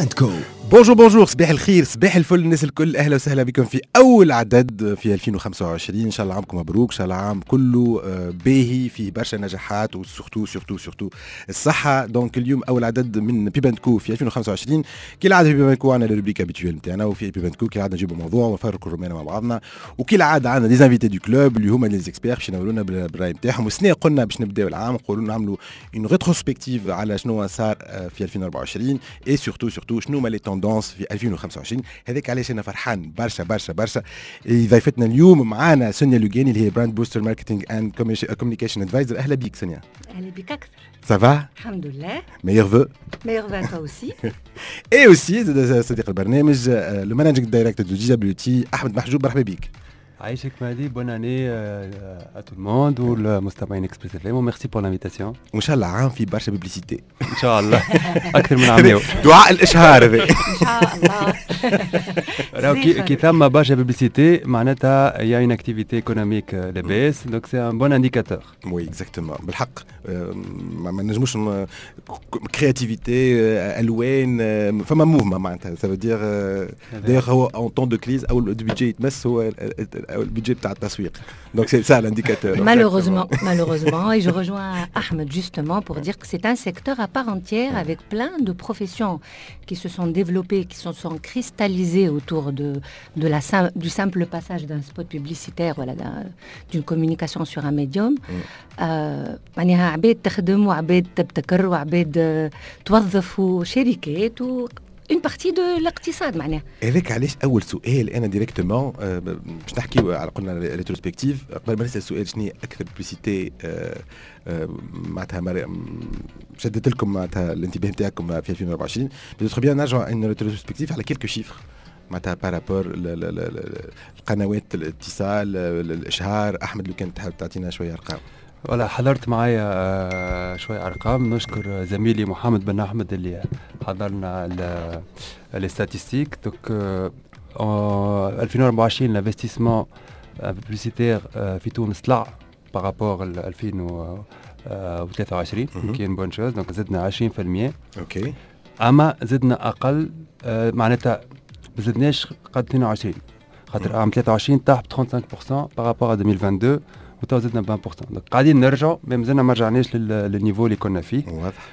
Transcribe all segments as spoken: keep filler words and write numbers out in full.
بيبانتكو. بونجور بونجور، صباح الخير، صباح الفل الناس الكل، اهلا وسهلا بكم في اول عدد في ألفين وخمسة وعشرين. ان شاء الله عامكم مبروك، ان شاء الله عام كله باهي فيه برشا نجاحات وسورتو سورتو سورتو الصحه. دونك اليوم اول عدد من بيبانتكو في ألفين وخمسة وعشرين. كالعاده في بيبانتكو عندنا الروبريك ابيتويل نتاعنا، وفي بيبانتكو كالعاده نجيبوا موضوع ونفرقوا الرومانه مع بعضنا، وكالعاده عندنا دي انفيتي دو كلوب اللي هما لي زيكسبير باش ينورونا بالراي نتاعهم. وسنة قلنا باش نبداو العام نقولوا نعملوا اون ريتروسبكتيف على شنو صار في ألفين وأربعة وعشرين اي سورتو سورتو شنو هما لي توندونس في ألفين وخمسة وعشرين. هذاك علاش انا فرحان برشا برشا برشا. ضيفتنا اليوم معانا سونيا لوغاني اللي هي براند بوستر ماركتينغ اند كوميونيكيشن ادفايزر. اهلا بيك سونيا. اهلا بك اكثر. Ça va? الحمد لله. Meilleurs vœux. Meilleurs vœux à toi aussi. Et aussi صديق البرنامج لو مانجينغ دايركتور دو جي دبليو تي احمد محجوب. مرحبا بك. عايشك مهدي، بون اني à tout le monde والمستمعين اكسبريس اف ام، وميرسي بور لانفيتاسيون. وان شاء الله عام في برشا بيبليسيتي ان شاء الله اكثر من عام. دعاء الاشهار هذا ان شاء الله. راهو كي ثم برشا بيبليسيتي معناتها يا اون اكتيفيتي ايكونوميك لاباس، دونك سي ان بون انديكاتور. وي اكزاكتومون بالحق. ما نجموش كرياتيفيتي الوان فما موفمون معناتها سا فو دير دايوغ هو اون طون دو كريز او البيدجي يتمس هو البيدجي بتاع التسويق. Donc c'est ça l'indicateur. Malheureusement, malheureusement, et je rejoins Ahmed justement pour dire que c'est un secteur à part entière avec plein de professions qui se sont développées, qui se sont cristallisées autour de, de la, du simple passage d'un spot publicitaire, voilà, d'une communication sur un médium. معناها عباد تخدم وعباد تبتكر وعباد توظف وشركات و une partie de الاقتصاد معناها. هذاك علاش اول سؤال انا ديريكتومون باش نحكيو على قلنا ريتروسبكتيف قبل ما نسال السؤال شنو هي اكثر بليسيتي معناتها شدت لكم معناتها الانتباه نتاعكم في ألفين وأربعة وعشرين. بيتر بيان نرجعوا ان ريتروسبكتيف على كيلكو شيفر معناتها بارابور القنوات الاتصال الاشهار. احمد لو كان تحب تعطينا شويه ارقام. ولا حضرت معايا شوية أرقام. نشكر زميلي محمد بن أحمد اللي حضرنا لي ستاتيستيك. دوك ألفين وأربعة وعشرين l'investissement publicitaire في تونس طلع بارابور ألفين وثلاثة وعشرين، كاين بون شوز. دونك زدنا عشرين بالمية. اوكي. أما زدنا أقل، معناتها ما زدناش قد اثنين وعشرين، خاطر عام ثلاثة وعشرين طاح ب خمسة وثلاثين بالمية بارابور ألفين واثنين وعشرين وتو زدنا عشرين بالمية. دونك قاعدين نرجعوا، مازلنا ما رجعناش للنيفو اللي كنا فيه. واضح.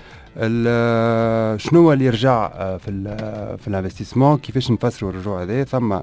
شنو هو اللي رجع في ال في الانفستيسمون؟ كيفاش نفسروا الرجوع هذا؟ ثم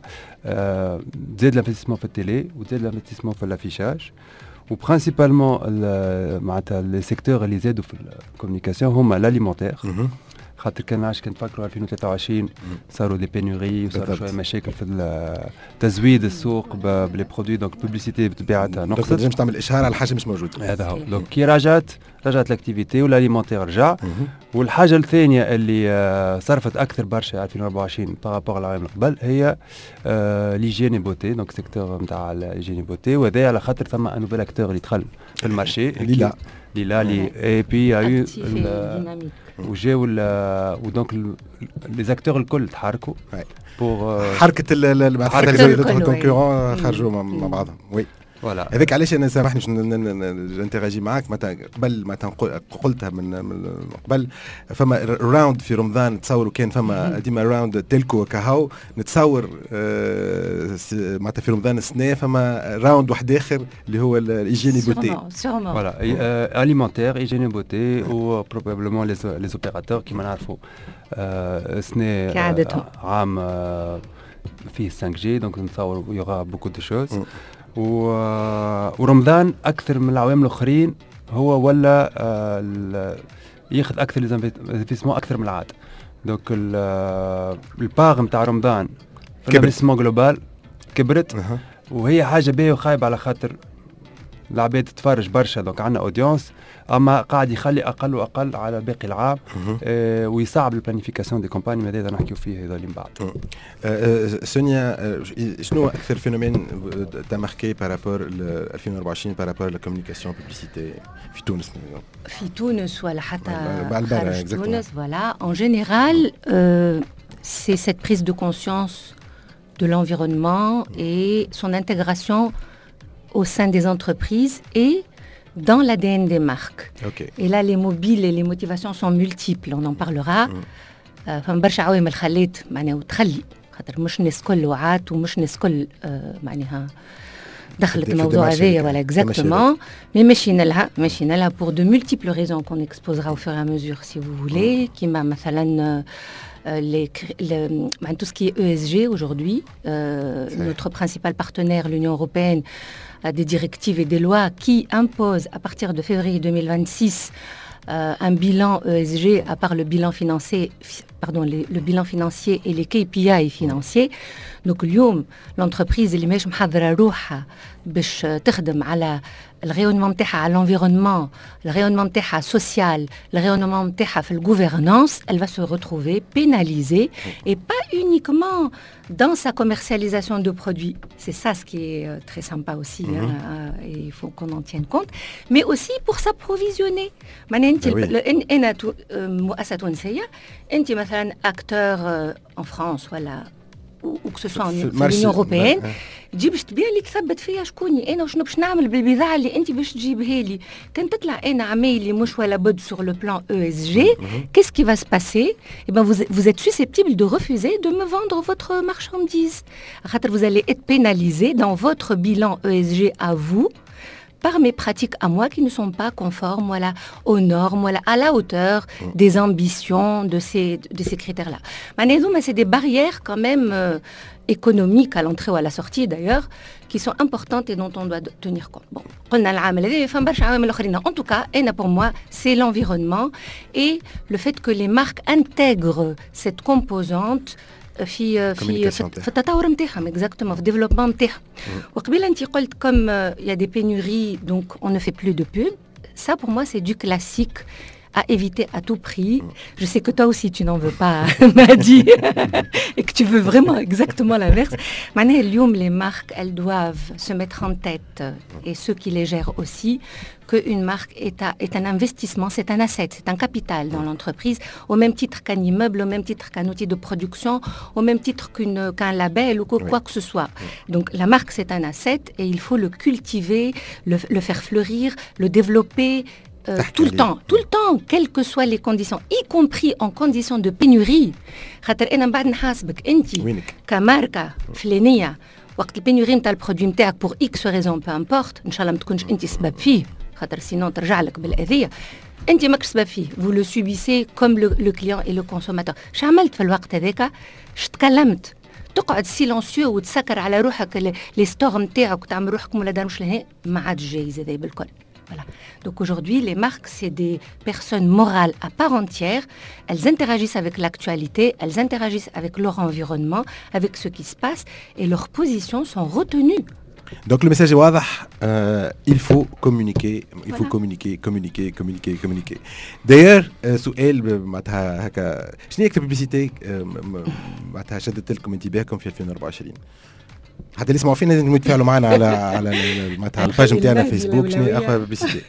زاد الانفستيسمون في التيلي وزاد الانفستيسمون في الافيشاج، وبرينسيبالمون معناتها لي سيكتور اللي زادوا في الكوميونيكاسيون هما لاليمونتير، خاطر كان عاش كنفكروا ألفين وثلاثة وعشرين صاروا دي بينوري وصاروا شويه مشاكل في تزويد السوق بلي برودوي. دونك البوبليسيتي بطبيعتها نقصت، تنجم تعمل اشهار على حاجه مش موجود. هذا هو. دونك كي رجعت رجعت الاكتيفيتي والاليمونتير رجع. والحاجه الثانيه اللي صرفت اكثر برشا ألفين وأربعة وعشرين بارابور العام قبل هي ليجيني بوتي، دونك سيكتور نتاع ليجيني بوتي، وهذا على خاطر ثم ان نوفيل اكتور اللي دخل في المارشي اللي لا اللي اللي اي بي اي وجاو ودونك لي زاكتور الكل تحركوا بور حركه الكونكورون خرجوا مع بعضهم. وي فوالا. هذاك علاش انا سامحني باش ننتراجي معاك. مثلا قبل ما قلتها من قبل فما راوند في رمضان تصوروا، كان فما ديما راوند تلكو كهو نتصور معناتها في رمضان السنه فما راوند واحد اخر اللي هو الايجيني بوتي. فوالا اليمونتير ايجيني بوتي و بروبابلمون لي اوبيراتور كيما نعرفوا السنه عام فيه خمسة جي، دونك نتصور يوغا بوكو دو شوز. ورمضان اكثر من العوامل الاخرين هو ولا آه ياخذ اكثر ليزانفستيسمون اكثر من العاده. دونك الباغ نتاع رمضان في الانفستيسمون جلوبال كبرت، وهي حاجه باهيه وخايبه على خاطر العباد تتفرج برشا، دونك عندنا اودينس، اما قاعد يخلي اقل واقل على باقي العام آه ويصعب البلانيفيكاسيون دي كومباني. ماذا نحكيو فيه هذا من بعد. آه سونيا، آه شنو اكثر فينومين تماركي بارابور ألفين وأربعة وعشرين بارابور للكوميونيكاسيون بوبليسيتي في تونس؟ في تونس ولا حتى خارج تونس؟ Voilà, en général, euh, c'est cette prise de conscience de l'environnement et son intégration au sein des entreprises et dans l'A D N des marques. Okay. Et là, les mobiles et les motivations sont multiples, on en parlera. Mm. فما برشا عوامل خلات معناها وتخلي خاطر مش الناس كل وعات ومش الناس كل معناها دخلت الموضوع هذايا ولا اكزاكتومون مي ماشيين لها ماشيين لها pour de multiples raisons qu'on exposera au fur et à mesure si vous voulez كيما مثلا les, le, tout ce qui est E S G aujourd'hui euh, notre principal partenaire l'Union européenne a des directives et des lois qui imposent à partir de février deux mille vingt-six euh, un bilan E S G à part le bilan financier pardon les, le bilan financier et les K P I financiers. Donc اليوم l'entreprise اللي مش محضره روحها باش تخدم على الريونمون نتاعها على l'environnement, le rayonnement نتاعها social, le rayonnement نتاعها في gouvernance, elle va se retrouver pénalisée et pas uniquement dans sa commercialisation de produits. C'est ça ce qui est euh, très sympa aussi, mm-hmm. hein, euh, et il faut qu'on en tienne compte, mais aussi pour s'approvisionner. معناها انت انا مؤسسة تونسية انت مثلا acteur euh, en France voilà ou que ce soit en l'Union européenne تجي باش تبيع لي تثبت فيا شكوني انا وشنو باش نعمل بالبضاعه اللي انت باش تجيبها لي كان تطلع انا عمايلي مش ولا بد sur le plan E S G qu'est-ce qui va se passer eh ben vous vous êtes susceptible de refuser de me vendre votre marchandise خاطر vous allez être pénalisé dans votre bilan E S G à vous par mes pratiques à moi qui ne sont pas conformes voilà, aux normes, voilà, à la hauteur des ambitions de ces, de ces critères-là. Mais c'est des barrières quand même euh, économiques à l'entrée ou à la sortie d'ailleurs, qui sont importantes et dont on doit tenir compte. Bon, en tout cas, pour moi, c'est l'environnement et le fait que les marques intègrent cette composante في في في التطور نتاعهم exactement في développement نتاعهم وقبيله انت قلت comme il y a des pénuries donc on ne fait plus de pub ça pour moi c'est du classique à éviter à tout prix. Je sais que toi aussi tu n'en veux pas m'a dit et que tu veux vraiment exactement l'inverse. معناها اليوم les marques elles doivent se mettre en tête et ceux qui les gèrent aussi qu'une marque est, à, est un investissement, c'est un asset, c'est un capital dans l'entreprise, au même titre qu'un immeuble, au même titre qu'un outil de production, au même titre qu'une, qu'un label ou que, oui. quoi que ce soit. Donc la marque, c'est un asset et il faut le cultiver, le, le faire fleurir, le développer euh, tout le temps, tout le temps, quelles que soient les conditions, y compris en conditions de pénurie. خاطر أنا بعد نحاسبك أنت كماركة فلانية وقت البينوري نتاع البرودوي نتاعك pour X raison peu importe إن شاء الله ما تكونش أنت سبب فيه خاطر sinon ترجع لك بالأذية أنت ماكش سبب فيه vous le subissez comme le, le client et le consommateur. شو عملت في الوقت هذاك؟ شو تكلمت؟ تقعد سيلونسيو وتسكر على روحك لي ستور نتاعك وتعمل روحك ولا دار مش لهي ما عادش جايز هذا بالكل. Voilà. Donc aujourd'hui, les marques, c'est des personnes morales à part entière. Elles interagissent avec l'actualité, elles interagissent avec leur environnement, avec ce qui se passe, et leurs positions sont retenues. Donc le message est واضح, euh, il faut communiquer, il voilà. faut communiquer, communiquer, communiquer, communiquer. D'ailleurs, سؤال معناتها هكا شنو هي أكثر بيبليسيتي معناتها شدت لكم انتباهكم في ألفين وأربعة وعشرين؟ حتى اللي يسمعوا فينا لازم يتفاعلوا معنا على على معناتها الباج نتاعنا فيسبوك شنو هي اقوى بيبليسيتي؟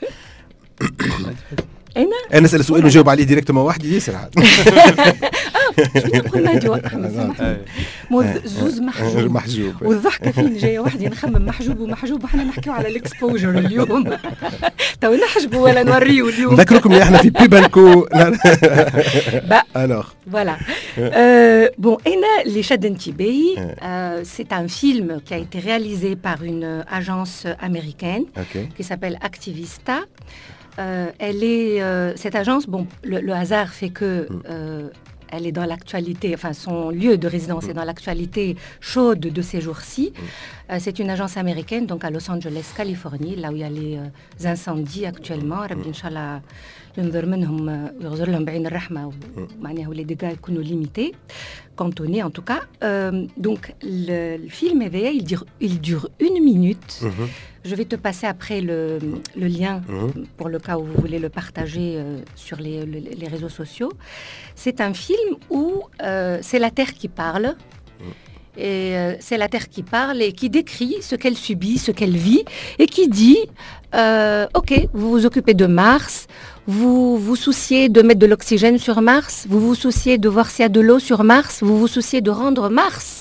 انا انا اسال سؤال ونجاوب عليه ديريكتومون وحدي ياسر عاد شنو نقول نادي احمد زوز محجوب محجوب والضحكه فين جايه وحدي نخمم محجوب ومحجوب وحنا نحكيو على الاكسبوجر اليوم تو نحجبوا ولا نوريو اليوم نذكركم اللي احنا في بيبالكو الوغ فوالا بون انا اللي شد انتباهي سي ان فيلم qui a été réalisé par une agence américaine qui s'appelle Activista. Euh, elle est, euh, cette agence, bon, le, le hasard fait que euh, elle est dans l'actualité, enfin son lieu de résidence est dans l'actualité chaude de ces jours-ci. Euh, c'est une agence américaine, donc à Los Angeles, Californie, là où il y a les euh, incendies actuellement. Rabbi Inch'Allah ينظر منهم ويغزر لهم بعين الرحمة ومعناها les dégâts يكونوا limités, cantonnés en tout cas. Euh, donc le, le film il dure, il dure une minute. Mm-hmm. Je vais te passer après le, le lien mm-hmm. pour le cas où vous voulez le partager euh, sur les, les, les réseaux sociaux. C'est un film où euh, c'est la Terre qui parle. Et euh, c'est la Terre qui parle et qui décrit ce qu'elle subit, ce qu'elle vit, et qui dit euh, ok, vous vous occupez de Mars, vous vous souciez de mettre de l'oxygène sur Mars, vous vous souciez de voir s'il y a de l'eau sur Mars, vous vous souciez de rendre Mars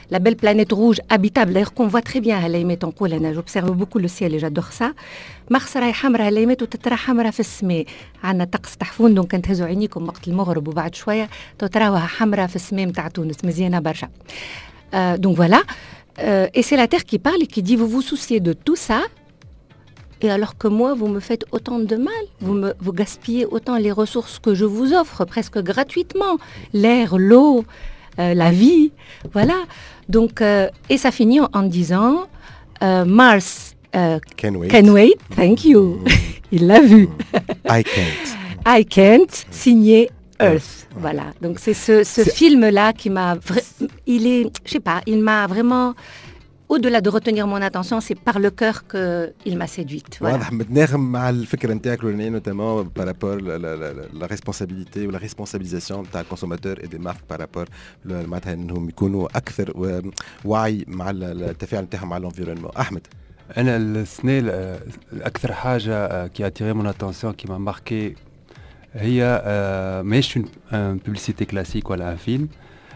la belle planète rouge habitable, d'ailleurs qu'on voit très bien à l'Aïmet en Koulana, j'observe beaucoup le ciel et j'adore ça. Mars راهي حمراء الأيمات وتترى حمراء في السماء. عندنا طقس تحفون دونك كنتهزوا عينيكم وقت المغرب وبعد شوية تراوها حمراء في السماء متاع تونس مزيانة برشا. Euh, donc voilà, euh, et c'est la Terre qui parle et qui dit vous vous souciez de tout ça, et alors que moi vous me faites autant de mal, vous, me, vous gaspillez autant les ressources que je vous offre presque gratuitement, l'air, l'eau, euh, la vie, voilà. Donc, euh, et ça finit en, en disant euh, Mars euh, Can wait. Can wait, thank you. Il l'a vu. I can't. I can't, signé Earth. Voilà, donc c'est ce, ce film-là qui m'a... Vra- il est, je sais pas, il m'a vraiment... Au-delà de retenir mon attention, c'est par le cœur qu'il m'a séduite. Voilà. واضح متناغم مع الفكره نتاعك الاولانيه نوتامون بارابور لا ريسبونسابيلتي ولا ريسبونسابيليزاسيون نتاع الكونسوماتور اي دي مارك بارابور معناتها انهم يكونوا اكثر وعي مع التفاعل نتاعهم مع الانفيرونمون. احمد انا السنه الاكثر حاجه كي اتيري مون اتونسيون كي ما ماركي هي ماهيش اون بوبليسيتي كلاسيك ولا ان فيلم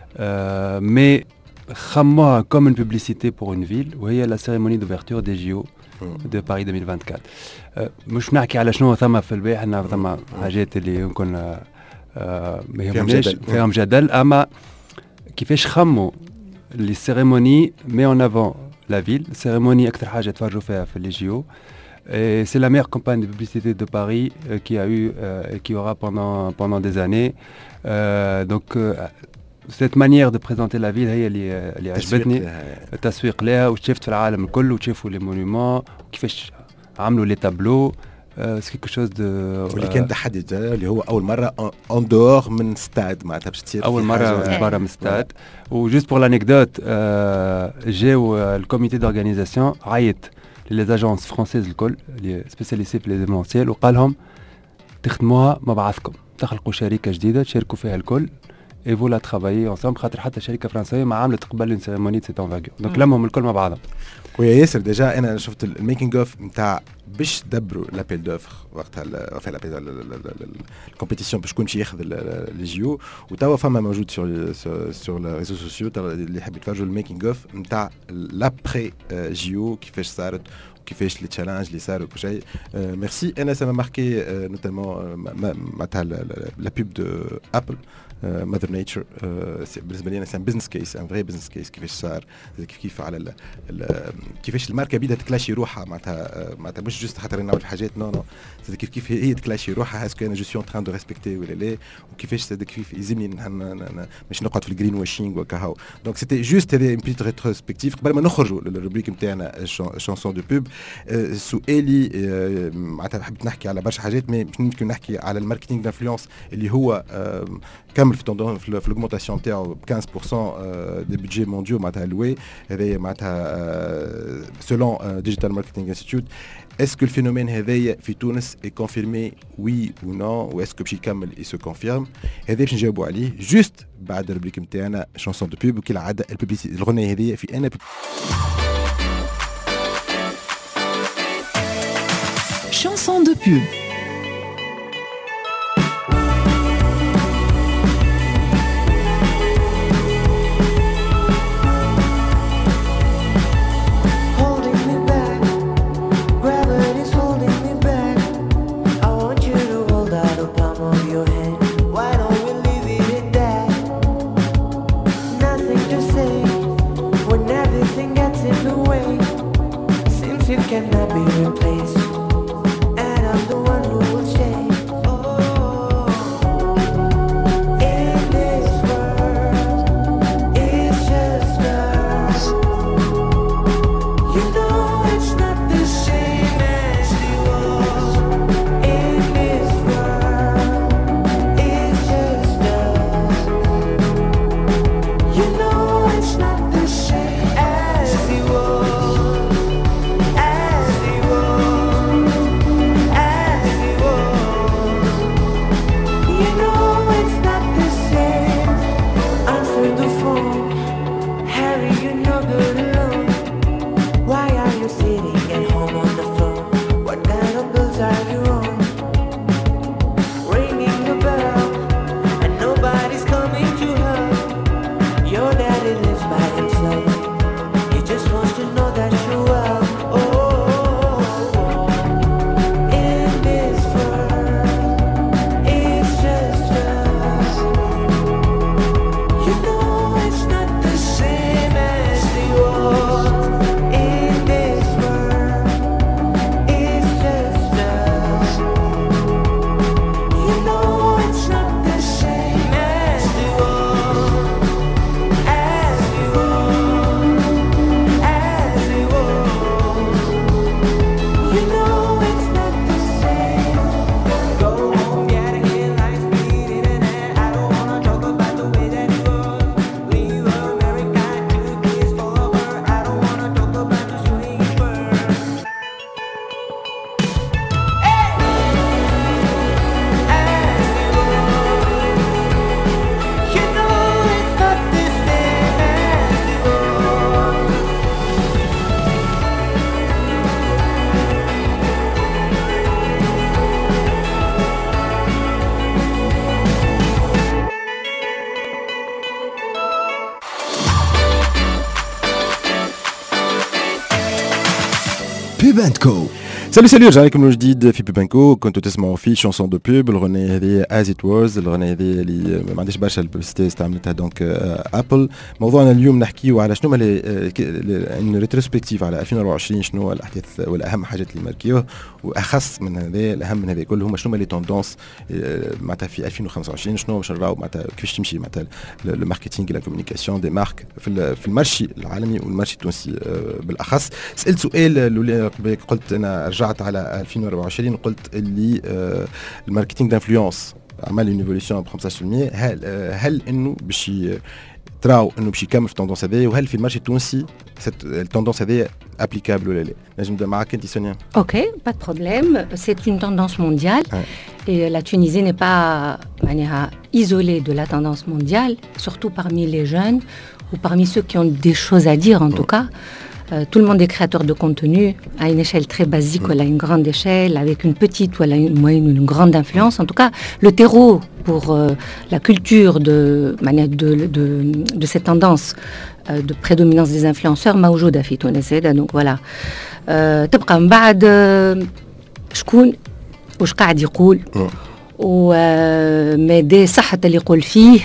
مي خموها comme une publicité pour une ville وهي la cérémonie d'ouverture des J O de Paris deux mille vingt-quatre. مش نحكي على شنو ثم في الباحث انه ثم حاجات اللي يمكن ما يهمناش فيهم جدل اما كيفاش خموا لي cérémonies met en avant la ville. cérémonie اكثر حاجه تفرجوا فيها في les J O. Et c'est la meilleure campagne de publicité de Paris euh, qui a eu euh, et qui aura pendant pendant des années. Euh, donc euh, cette manière de présenter la ville هي اللي اللي عجبتني. التسويق لها وشفت في العالم الكل وشافوا لي مونيومون وكيفاش عملوا لي تابلو. سي كيكو شوز دو واللي كان تحدي اللي هو اول مره اون دور من ستاد معناتها باش تصير اول مره برا من ستاد. وجوست بور لانيكدوت جاو الكوميتي دورغانيزاسيون عيط لي اجونس فرونسيز الكل اللي سبيسياليسي في لي ديمونسيال وقال لهم تخدموها مع بعضكم تخلقوا شركه جديده تشاركوا فيها الكل et vous la travaillez ensemble خاطر حتى شركه فرنسيه ما عملت قبل اون سيريموني سيت انفاغور دونك لمهم الكل مع بعضهم. ويا ياسر ديجا انا شفت الميكينغ اوف نتاع باش دبروا لابيل دوفر وقتها في الكومبيتيسيون باش كل شيء ياخذ لي جيو وتوا فما موجود سور سور لي ريزو سوسيو اللي يحب يتفرجوا الميكينغ اوف نتاع لابري جيو كيفاش صارت كيفاش لي تشالنج اللي صاروا كل شيء. ميرسي انا سا ماركي نوتامون معناتها لا بوب دو ابل ماذر نيتشر بالنسبه لي انا سان بزنس كيس ان فري بزنس كيس كيفاش صار كيف كيف على ال ال كيفاش الماركه بدات تكلاشي روحها معناتها معناتها مش جوست خاطر نعمل حاجات نو نو كيف كيف هي تكلاشي روحها اسكو انا جو سي اون تران دو ريسبكتي ولا لا وكيفاش كيف يلزمني مش نقعد في الجرين واشينغ وكهو. دونك سيتي جوست هذا ان بيت ريتروسبكتيف قبل ما نخرجوا للروبريك نتاعنا شانسون دو بوب. سؤالي معناتها حبيت نحكي على برشا حاجات مي يمكن نحكي على الماركتينغ دانفلونس اللي هو كامل في توندون في الاوغمونطاسيون نتاعو خمسة بالمية دي بودجي مونديو معناتها لوي هذايا معناتها سولون ديجيتال ماركتينغ انستيتيوت. اسكو الفينومين هذايا في تونس اي كونفيرمي وي و نو واسكو باش يكمل اي سو كونفيرم؟ هذا باش نجاوبوا عليه جوست بعد الربريك نتاعنا شانسون دو بوب وكالعاده البوبليسيتي الغنيه هذيا في انا Chanson de pub. Cannot be replaced, and I'm the one who will stay. Oh, in this world, it's just us. You know it's not the same as it was. In this world, it's just us. You know it's not the same as it was. بوب اند كو. سالو سالو رجع لكم من جديد في بيبانكو. كنتوا تسمعوا في شونسون دو بوب. الغنية هذه از ات واز، الغنية هذه اللي ما عندهاش برشا الببليسيتي استعملتها دونك ابل. موضوعنا اليوم نحكيو على شنو هما ان ريتروسبكتيف على ألفين وأربعة وعشرين، شنو الاحداث ولا اهم حاجات اللي ماركيوه، واخص من هذا الاهم من هذا كله هما شنو هما لي توندونس معناتها في ألفين وخمسة وعشرين، شنو باش نراو معناتها كيفاش تمشي معناتها الماركتينغ لا كومونيكاسيون دي مارك في في المارشي العالمي والمارشي التونسي بالاخص. سالت سؤال قلت انا رجعت على ألفين وأربعة وعشرين قلت اللي الماركتينغ دانفلونس عمل اون ايفوليسيون ب خمسطاش بالمية. هل هل انه باش تراو انه باش يكمل في التوندونس هذايا، وهل في المارشي التونسي التوندونس هذايا ابليكابل ولا لا؟ نجم نبدا معاك انت سونيا. Ok, pas de problème. C'est une tendance mondiale ouais. Et la Tunisie n'est pas manière, isolée de la tendance mondiale, surtout parmi les jeunes ou parmi ceux qui ont des choses à dire en mmh. tout cas. Euh, tout le monde est créateur de contenu à une échelle très basique mmh. ou à une grande échelle, avec une petite ou à une moyenne ou une grande influence. En tout cas, le terreau pour euh, la culture de, de, de, de, de cette tendance euh, de prédominance des influenceurs, موجودة في تونس. Donc voilà. تبقى من بعد شكون وش قاعد يقول ومدى صحة اللي يقول فيه.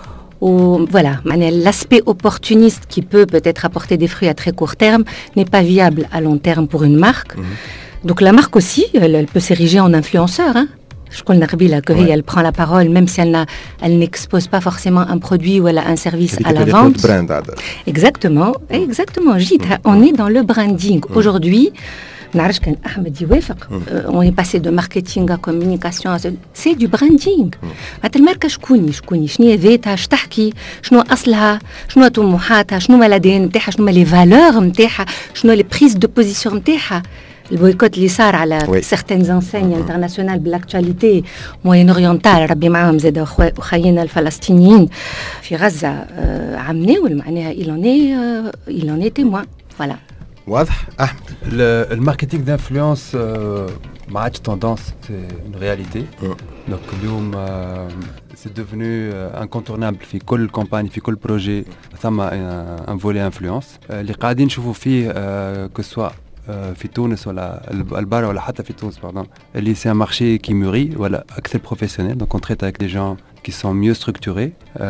Ou voilà, l'aspect opportuniste qui peut peut-être apporter des fruits à très court terme n'est pas viable à long terme pour une marque. Mm-hmm. Donc la marque aussi, elle, elle peut s'ériger en influenceur. Hein. Je connais Narbila que ouais. elle prend la parole, même si elle, n'a, elle n'expose pas forcément un produit ou elle a un service à la vente. Exactement, mm. exactement. Gîte, mm. on est dans le branding. Mm. Aujourd'hui, نعرفش كان أحمد يوافق. On est passé de marketing à communication, c'est du branding. معناتها الماركة شكوني شكوني شنو هي ذاتها، اش تحكي، شنو أصلها، شنو طموحاتها، شنو الأ دي إن نتاعها، شنو لي فالور نتاعها، شنو لي بريز دو بوزيسيون نتاعها. البويكوت اللي صار على certaines enseignes internationales بالاكtualité موين اورينتال ربي معاهم زاد اخوينا الفلسطينيين في غزة عمناول معناها il en est il en est témoin. Voilà. واضح احمد. الماركتينغ دانفلونس ما عادش توندونس، سي اون رياليتي. دونك اليوم سي ديفونو انكونتورنابل في كل كومباني في كل بروجي ثم ان فولي انفلونس اللي قاعدين نشوفوا فيه كو سوا في تونس ولا البارا ولا حتى في تونس باردون اللي سي ان مارشي كي موري ولا اكثر بروفيسيونيل. دونك اون تريت افيك دي جون qui sont mieux structurés,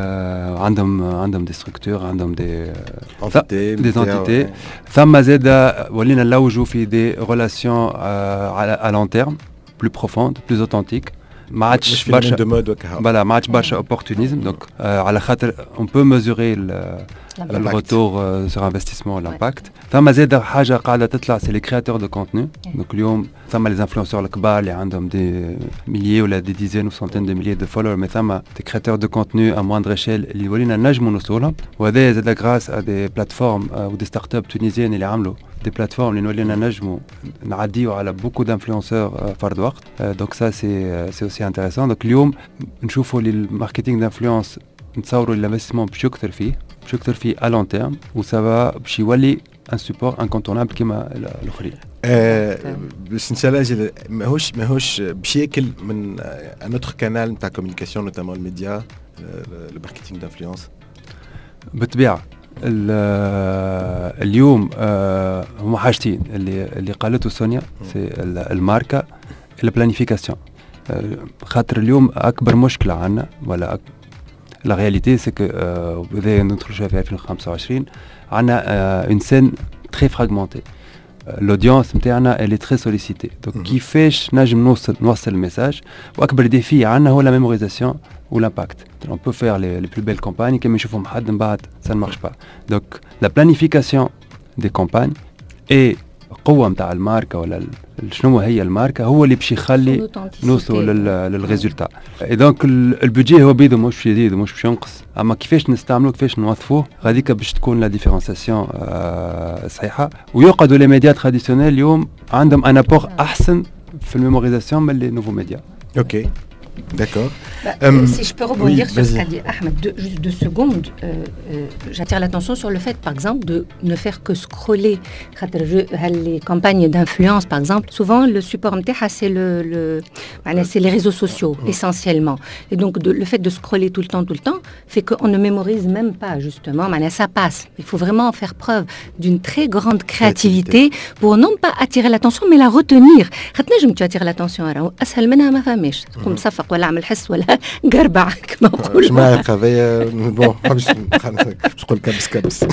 عندهم عندهم des structures, عندهم des entités, des entités. ثم زاد ولينا نلوجوا في des relations à long terme, plus profondes, plus authentiques. ما عادش برشا فوالا ما عادش برشا اوبورتونيزم. دونك على خاطر on peut mesurer le retour sur investissement l'impact. ثم زاد حاجه قاعده تطلع سي لي كرياتور دو كونتوني. دونك اليوم ثم لي انفلونسور الكبار اللي عندهم دي مليي ولا دي ديزين وسنتين دو مليي دو فولور، مي ثم دي كرياتور دو كونتوني ا موندر ايشيل اللي ولينا نجموا نوصلوا لهم. وهذا زاد غراس ا دي بلاتفورم او دي ستارت اب تونيزيين اللي عملوا دي بلاتفورم اللي ولينا نجموا نعديوا على بوكو دانفلونسور فرد وقت. دونك سا سي سي اوسي انتريسون. دونك اليوم نشوفوا لي الماركتينغ دانفلونس نتصوروا الانفستيسمون باش يكثر فيه باش يكثر فيه ا لون تيرم وسافا باش يولي ان سبور انكونتورنابل كيما الاخرين. باش ان شاء الله ماهوش ماهوش باش ياكل من ان اوتر كانال نتاع كومونيكاسيون نوتامون الميديا الماركتينغ دانفلونس بالطبيعه. اليوم هما حاجتين اللي اللي قالته سونيا، سي الماركه البلانيفيكاسيون. خاطر اليوم اكبر مشكله عندنا ولا لا رياليتي سي كو وذا ندخلوا في ألفين وخمسة وعشرين عندنا اون سين تري فراغمونتي. الاودينس نتاعنا اللي تري سوليسيتي. دونك كيفاش نجم نوصل نوصل الميساج. واكبر ديفي عندنا هو لا ميموريزاسيون ou l'impact. On peut faire les, les plus belles campagnes qui نشوفهم حد من بعد ça ne marche pas. Donc la planification des campagnes et القوة متاع الماركة ولا شنو هي الماركة هو اللي باش يخلي نوصلوا للريزولتا. اي دونك البودجي هو بيدو مش باش يزيد ومش باش ينقص، اما كيفاش نستعملوه كيفاش نوظفوه غاديك باش تكون لا ديفيرونسياسيون صحيحة. ويقعدوا لي ميديا تراديسيونيل اليوم عندهم ان ابور احسن في الميموريزاسيون من لي نوفو ميديا. اوكي D'accord. Bah, Euh, si je peux rebondir oui, sur ce vas-y. qu'a dit Ahmed, deux, juste deux secondes, euh, euh, j'attire l'attention sur le fait, par exemple, de ne faire que scroller. خاطر je- Les campagnes d'influence, par exemple, souvent le support متاعها, c'est le, le, voilà, c'est les réseaux sociaux, essentiellement. Et donc, de, le fait de scroller tout le temps, tout le temps, fait qu'on ne mémorise même pas, justement. voilà, Ça passe. Il faut vraiment faire preuve d'une très grande créativité pour non pas attirer l'attention, mais la retenir. خاطر نجم tu attires l'attention, راهو أسهل منها ما فماش. تقوم صفق ولا عمل حس ولا قربع كما نقولوا. شو معك هذايا بون مش مش نقول كبس كبس.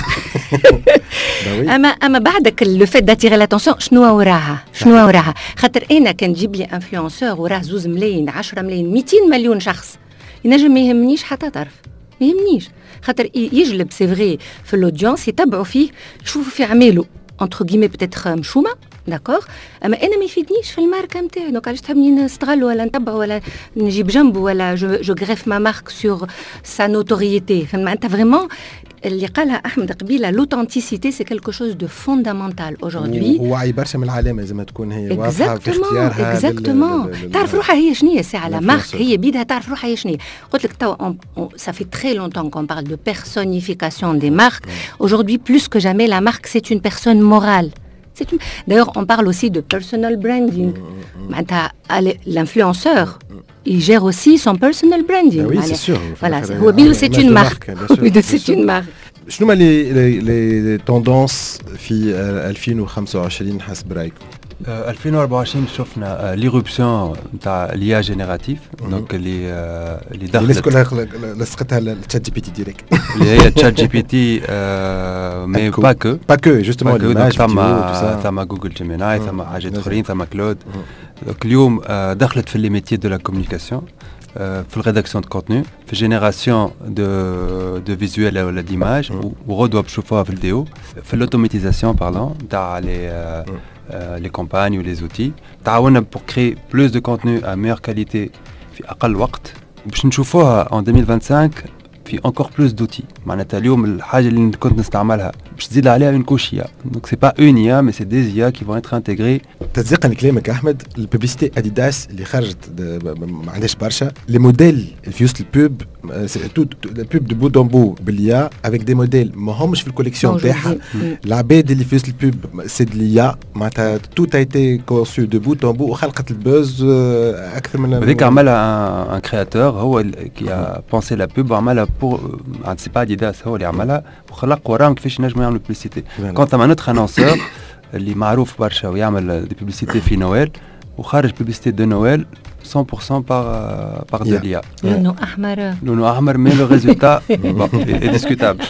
اما اما بعدك لو فيت داتيغي لاتونسيون شنو وراها شنو وراها خاطر انا كان نجيب لي انفلونسور وراه زوز ملايين عشرة ملايين مئتين مليون شخص ينجم ما يهمنيش حتى طرف ما يهمنيش خاطر يجلب سي فغي في الاودينس يتبعوا فيه يشوفوا في اعماله انتر غيمي بتاتر مشومه داكور اما انا ما يفيدنيش في الماركه نتاعي دونك علاش تحبني نستغل ولا نتبع ولا نجيب جنبه ولا جو غريف ما مارك سور سا نوتوريتي معناتها فريمون اللي قالها احمد قبيله لوثنتيسيتي سي كالكو شوز دو فوندامونتال اودجوردي ووعي برشا من العلامه لازم تكون هي واضحه في اختيارها. اكزاكتومون تعرف روحها هي شنية ساعه لا مارك هي بيدها تعرف روحها هي شنية قلت لك تو ça fait très longtemps qu'on parle de personnification des marques. Aujourd'hui plus que jamais la marque c'est une personne morale. C'est une... D'ailleurs, on parle aussi de personal branding. L'influenceur, il gère aussi son personal branding. Ah oui, c'est sûr. Voilà, c'est une marque. C'est une marque. شنو هما لي لي توندونس في ألفين وخمسة وعشرين حسب رايكم؟ ألفين وأربعة وعشرين شفنا ليروبسيون نتاع ليا جينيراتيف دونك اللي اللي دخلت الناس كلها لصقتها للتشات جي بي تي ديريكت اللي هي تشات جي بي تي مي با كو با كو جوستومون ليماج ثم ثم جوجل جيميناي ثم حاجات اخرين ثم كلود دونك اليوم دخلت في لي ميتيي دو لا كومونيكاسيون في الريداكسيون دو كونتوني في جينيراسيون دو دو فيزوال ولا ديماج وغدوه بشوفوها في الفيديو في الاوتوماتيزاسيون باردون تاع لي les campagnes ou les outils. تعاوننا pour créer plus de contenu à meilleure qualité في أقل وقت. باش نشوفوها en deux mille vingt-cinq في encore plus d'outils. معناتها اليوم الحاجة اللي كنت نستعملها باش تزيد عليها une couche I A. Donc c'est pas une I A mais c'est des I A qui vont être intégrées. تصديقا لكلامك احمد البوبليسيتي اديداس اللي خرجت ما عندهاش برشا لي موديل اللي في وسط البوب البوب دو بو دون بو باليا افيك دي موديل ما همش في الكوليكسيون تاعها العباد اللي في وسط البوب سي دو ليا معناتها تو ايتي كونسو دو بو دون بو وخلقت البوز اكثر من هذيك عملها ان كرياتور هو كي بونسي لا بوب عملها بور سي با اديداس هو اللي عملها وخلق وراهم كيفاش ينجموا يعملوا بوبليسيتي كونت مع نوتر انونسور اللي معروف برشا ويعمل دي بوبليسيتي في نويل وخارج بوبليسيتي دو نويل cent pour cent par par de l'I A. لونه احمر لونه احمر mais le résultat bon, est discutable.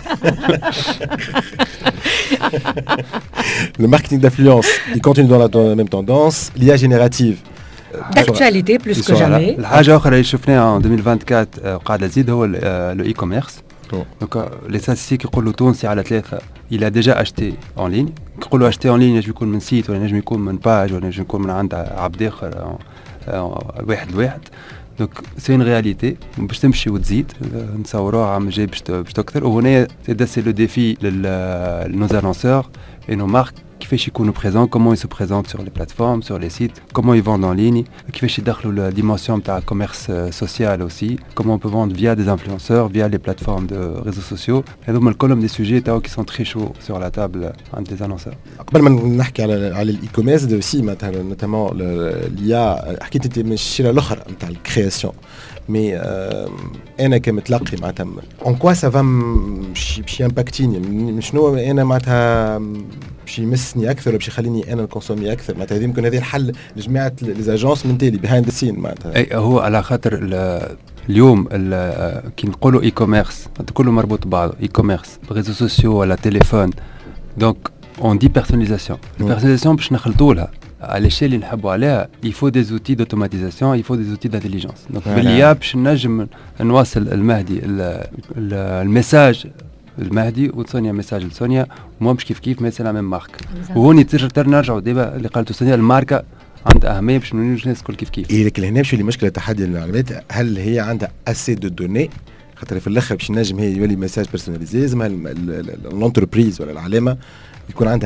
Le marketing d'influence, il continue dans la, dans la même tendance. L'I A générative. d'actualité plus que jamais. الحاجة أخرى اللي شفناها en deux mille vingt-quatre قاعدة تزيد هو le e-commerce. Donc les statistiques يقولوا تونسي على ثلاثة il a déjà acheté en ligne. يقولوا acheter en ligne ينجم يكون من سيت ولا ينجم يكون من باج ولا ينجم يكون من عند عبد آخر واحد لواحد. دونك سي اون رياليتي باش تمشي وتزيد نصوروها عام جاي باش باش تكثر وهنا سي لو ديفي لنوز انونسور et nos marques كيفاش يكونوا présents comment ils se présentent sur les plateformes sur les sites comment ils vendent en ligne كيفاش يدخلوا la dimension تاع commerce social aussi comment on peut vendre via des influenceurs via les plateformes de réseaux sociaux هذوما الكل des sujets تاعو qui sont très chauds sur la table عند des annonceurs. قبل ما نحكي على على الاي كوميرس ده aussi مثلا notamment l'I A حكيت انت من الشيره الاخرى نتاع الكرياسيون مي انا كمتلقي معناتها اون كوا سا فا باش يمباكتيني شنو انا معناتها باش يمسني اكثر باش يخليني انا نكونسومي اكثر معناتها يمكن هذه الحل لجماعه ليزاجونس من تالي بيهايند ذا سين معناتها اي هو على خاطر اليوم كي نقولوا اي كوميرس كله مربوط ببعضه اي كوميرس ريزو سوسيو ولا تليفون دونك اون دي بيرسوناليزاسيون البيرسوناليزاسيون باش نخلطوا لها à l'échelle اللي نحبوا عليها il faut des outils d'automatisation il faut des outils d'intelligence donc باليا باش نجم نواصل المهدي الميساج المهدي وسونيا ميساج لسونيا وما مش كيف كيف مثل لا ميم مارك وهوني ترجع نرجعوا دابا اللي قالته سونيا الماركه عندها اهميه باش نوليو الناس الكل كيف كيف إيه لكن هنا مش اللي مشكله تحدي المعلومات هل هي عندها اسي دو دوني خاطر في الاخر باش نجم هي يولي ميساج بيرسوناليزي لازم الانتربريز ولا العلامه يكون عندها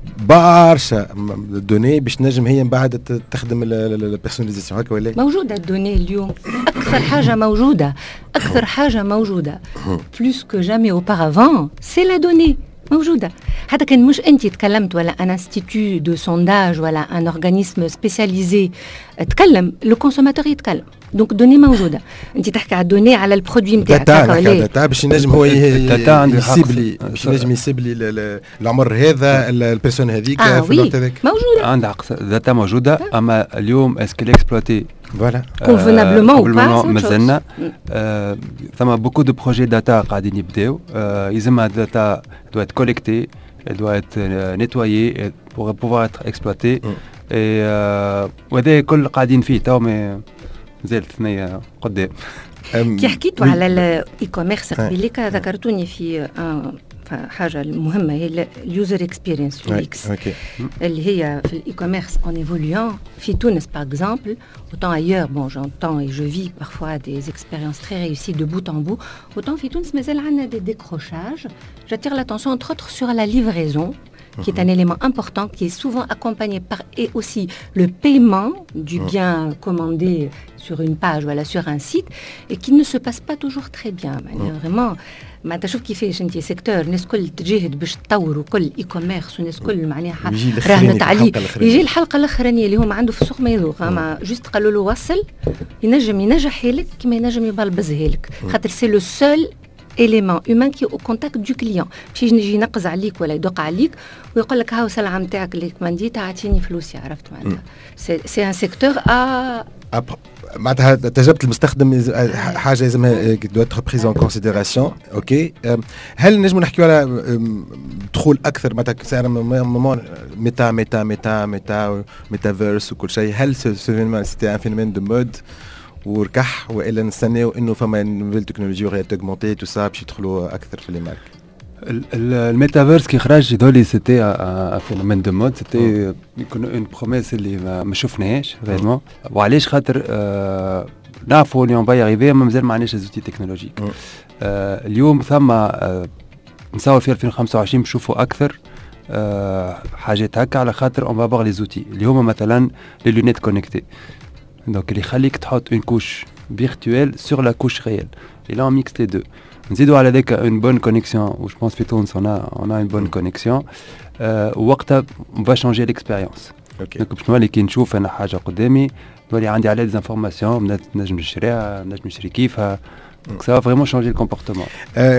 برشا دوني باش نجم هي من بعد تخدم البيرسوناليزاسيون هكا ولا موجوده الدوني اليوم اكثر حاجه موجوده اكثر حاجه موجوده بلوس كو جامي اوبارافون سي لا دوني موجوده. حتى كان مش انت تكلمت ولا ان انستيتو دو سونداج ولا ان اورغانيزم سبيسياليزي تكلم، لو كونسوماتور يتكلم. دونك دوني موجوده. انت تحكي على الدوني على البرودوي نتاعك داتا داتا باش ينجم هو يسيبلي باش ينجم يسيبلي العمر هذا البيرسون هذيك في الوقت هذاك موجوده. عندها داتا موجوده اما اليوم اسكي اكسبلوتي فوالا كونفونابلومون او با مازلنا ثم بوكو دو بروجي داتا قاعدين يبداو. يلزمها داتا doit être collectée, elle doit être euh, nettoyée pour pouvoir être exploitée. Et وهذا كل قاعدين فيه تو ما زالت ثنية قدام. كي حكيتوا على الاي كوميرس قبيلك ذكرتوني في حاجة مهمة هي اليوزر اكسبيرينس يو اكس اللي هي في الاي كوميرس en évoluant. في تونس par exemple, autant ailleurs, bon j'entends et je vis parfois des expériences très réussies de bout en bout, autant في تونس مازال عندنا des décrochages. J'attire l'attention entre autres sur la livraison, qui est un élément important, qui est souvent accompagné par et aussi le paiement du bien commandé sur une page ou sur un site, et qui ne se passe pas toujours très bien. Vraiment, ما تشوف كيفاش انت سيكتور الناس كل تجاهد باش تطوروا كل اي كوميرس والناس كل معناها راهنت عليه. يجي الحلقه الاخرانيه اللي هو ما عنده في السوق ما يذوق، اما جوست قالوا له وصل ينجم ينجح لك كما ينجم يبلبزها لك، خاطر سي لو سول élément humain qui est au contact du client. باش يجي ينقز عليك ولا يدق عليك ويقول لك هاو السلعه نتاعك اللي كمانديتها اعطيني فلوسي. عرفت معناتها سي ان سيكتور ا معناتها تجربه المستخدم حاجه لازمها دو اتر بريز اون كونسيديراسيون. اوكي هل نجموا نحكيوا على دخول اكثر معناتها سعر ميتا ميتا ميتا ميتا ميتافيرس وكل شيء؟ هل سو سيتي ان فينومين دو مود وركح والا نستناو انه فما نوفيل تكنولوجي وغير تاغمونتي تو سا باش يدخلوا اكثر في لي مارك؟ الميتافيرس كي خرج دولي سيتي ان فينومين دو مود، سيتي يكون اون بروميس اللي ما شفناهاش فريمون. وعلاش؟ خاطر آه نعرفوا اللي اون با ياريفي اما مازال ما عندناش زوتي تكنولوجيك. آه اليوم ثم آه نصور في ألفين وخمسة وعشرين بنشوفوا اكثر آه حاجات هكا، على خاطر اون فابور لي زوتي اللي هما مثلا لي لونيت كونيكتي. Donc, il faut que tu aies une couche virtuelle sur la couche réelle. Et là, on mixe les deux. نزيدوا على ذلك une bonne connexion. Je pense que on a, on a une bonne connexion. وقتها on va changer l'expérience. Okay. Donc, باش نولي كي نشوف أنا حاجة قدامي نولي عندي عليها des informations، نجم نشريها، نجم نشري كيفها. Donc ça va vraiment changer le comportement.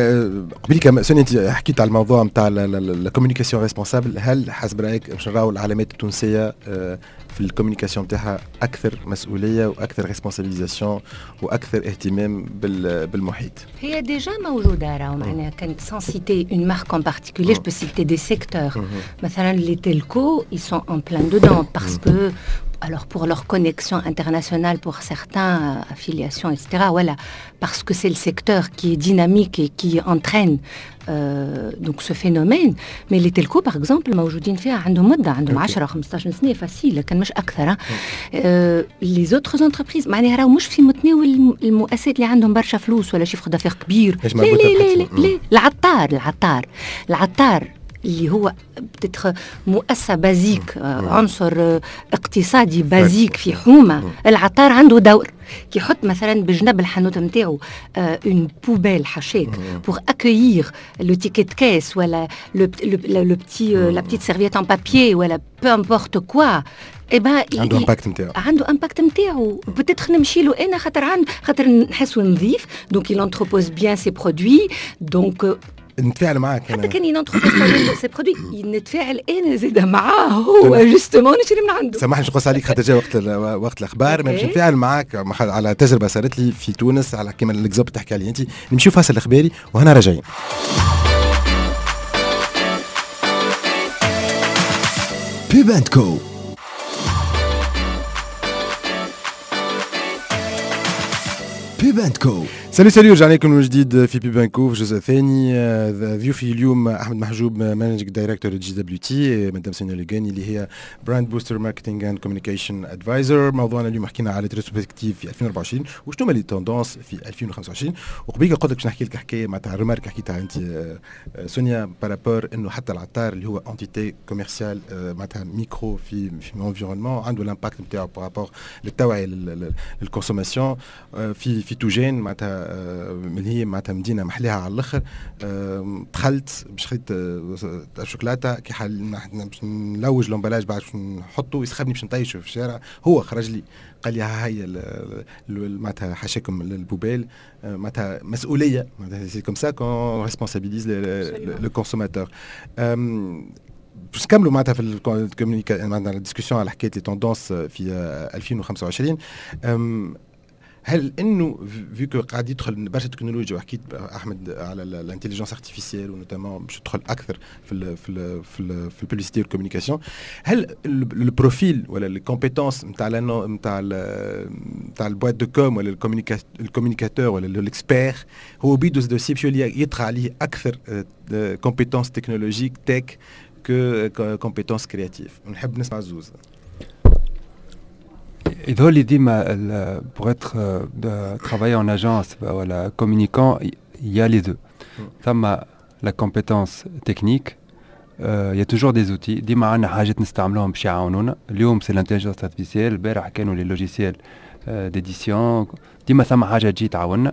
قبل سوني انت حكيت على الموضوع نتاع الكوميونيكاسيون ريسبونسابل. هل حسب رايك باش نراو العلامات التونسيه في الكوميونيكاسيون تاعها اكثر مسؤوليه واكثر ريسبونسابيليزاسيون واكثر اهتمام بالمحيط؟ هي ديجا موجوده راهو معناها كان سان سيتي اون مارك ان بارتيكولير جو بو سيتي دي سيكتور مثلا لي تيلكو ils sont en plein dedans parce que alors pour leur connexion internationale pour certains euh, affiliations et cetera voilà parce que c'est le secteur qui est dynamique et qui entraîne euh, donc ce phénomène. Mais les telcos par exemple موجودين فيها عندهم مدة عندهم عشرة خمسطاش سنة فاسيل كان مش أكثر. euh, les autres entreprises معناها راهو مش في متناول المؤسسات اللي عندهم برشا فلوس ولا شيفر دافير كبير. لا لا لا لا, لا. العطار العطار العطار اللي هو بتتخ مؤسسة بازيك عنصر اقتصادي بازيك في حومة. العطار عنده دور كي يحط مثلا بجنب الحانوت نتاعو اون بوبيل حشاك بور اكويير لو تيكيت كيس ولا لو لو بتي لا بتيت سيرفييت ان بابيي ولا بو امبورت كوا. اي با عنده امباكت نتاعو عنده امباكت نتاعو بتتخ نمشي له انا خاطر عند خاطر نحسو نظيف دونك il entrepose bien ses produits donc نتفاعل معاك. حتى كان ينتخبز سي برودوي نتفاعل انا زيد معاه هو جوستومون نشري من عنده. سامحني نقص عليك خاطر جا وقت وقت الاخبار باش نتفاعل معاك على تجربه صارت لي في تونس على كيما الاكزامبل تحكي عليه انت. نمشيو فاصل الاخباري وهنا راجعين. بوب اند كو بوب اند كو سالي سالي رجعنا لكم من جديد في بي بانكو في الجزء الثاني. ضيوفي اليوم احمد محجوب مانجنج دايركتور جي دبليو تي، مدام سونيا لقاني اللي هي براند بوستر ماركتينج اند كوميونيكيشن ادفايزر. موضوعنا اليوم حكينا على ريتروسبكتيف في ألفين وأربعة وعشرين وشنو هما لي توندونس في ألفين وخمسة وعشرين. وقبيله قلت لك باش نحكي لك حكايه معناتها ريمارك حكيتها انت سونيا بارابور انه حتى العطار اللي هو انتيتي كوميرسيال معناتها ميكرو في في الانفيرونمون عنده الامباكت نتاعو بارابور للتوعيه للكونسوماسيون في في توجين معناتها من هي معناتها مدينه محليها على الاخر. دخلت باش خديت شوكولاته كي حال باش نلوج لومبالاج بعد باش نحطه يسخبني باش نطيشه في الشارع. هو خرج لي قال لي ها هي معناتها حاشاكم البوبيل معناتها مسؤوليه معناتها سي كوم سا كون ريسبونسابيليز لو كونسوماتور. باش نكملوا معناتها في الكوميونيكا معناتها الديسكسيون على حكايه لي توندونس في ألفين وخمسة وعشرين. هل انه فيكو قاعد يدخل برشا تكنولوجيا وحكيت احمد على الانتيليجنس ارتيفيسيال ونوتامون باش تدخل اكثر في ال في ال في ال في البوبليسيتي والكوميونيكاسيون، هل البروفيل ولا الكومبيتونس نتاع نتاع نتاع البوات دو كوم ولا الكوميونيكاتور ولا الاكسبير هو بيدوز دو سي اللي يطرح عليه اكثر كومبيتونس تكنولوجيك تك كو كومبيتونس كرياتيف؟ نحب نسمع زوز. يظهر ديما pour être de travailler en agence voilà communicant il y a les deux. ثم la compétence technique il y a toujours des outils ديما عندنا حاجات نستعملوهم باش يعاونونا. اليوم c'est l'intelligence artificielle، البارح كانوا les logiciels d'édition، ديما ثم حاجه تجي تعاوننا.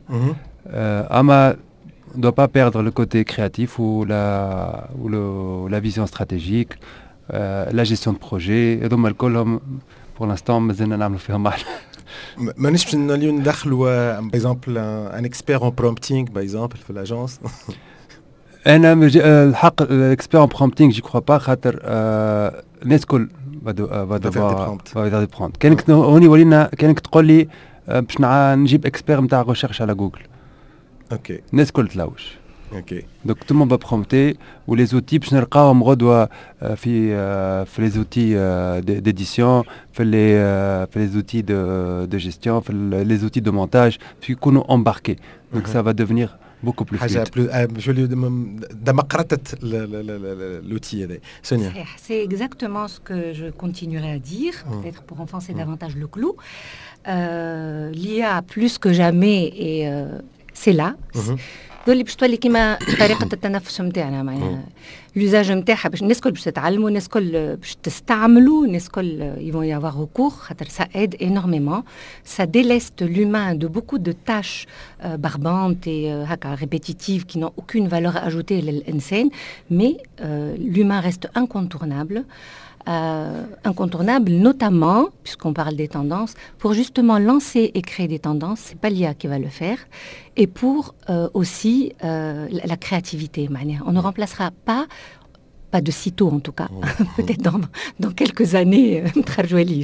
اما on ne doit pas perdre le côté créatif ou la ou le la vision stratégique, la gestion de projet. هذوما الكلهم pour l'instant مازلنا نعملوا فيهم معنا. ما نجمش اليوم ندخلوا باغ اكزومبل ان اكسبير اون برومبتينغ باغ اكزومبل في الاجونس. انا الحق الاكسبير اون برومبتينغ جي كخوا با خاطر الناس الكل فا ديفوار فا دي برومبت. كانك هوني ولينا كانك تقول لي باش نجيب اكسبير نتاع ريشيرش على جوجل. اوكي الناس الكل تلوش. اوكي دونك تو مون با برومبتي ولي زوتي باش نلقاوهم غدوه في في لي زوتي ديديسيون في لي في لي زوتي دو دو جيستيون في لي زوتي دو مونتاج باش يكونوا امباركي. دونك سا فا ديفينير beaucoup plus حاجه بلو دمقرطت l'outil هذا. سونيا c'est exactement ce que je continuerai à dire peut-être pour enfoncer davantage le clou. euh, l'I A plus que jamais et euh, c'est là. دول باش تولي كيما طريقه التنفس نتاعنا معناها لوزاج نتاعها باش الناس الكل باش تتعلموا، الناس الكل باش تستعملوا، الناس الكل يفون y avoir recours خاطر ça aide énormément. Ça déleste l'humain de beaucoup de tâches euh, barbantes et euh, هكا répétitives qui n'ont aucune valeur ajoutée للإنسان, mais euh, l'humain reste incontournable. Euh, incontournable notamment, puisqu'on parle des tendances, pour justement lancer et créer des tendances. C'est pas l'I A qui va le faire, et pour euh, aussi euh, la, la créativité. On ne remplacera pas, pas de sitôt en tout cas, oh. peut-être dans, dans quelques années. Très joli.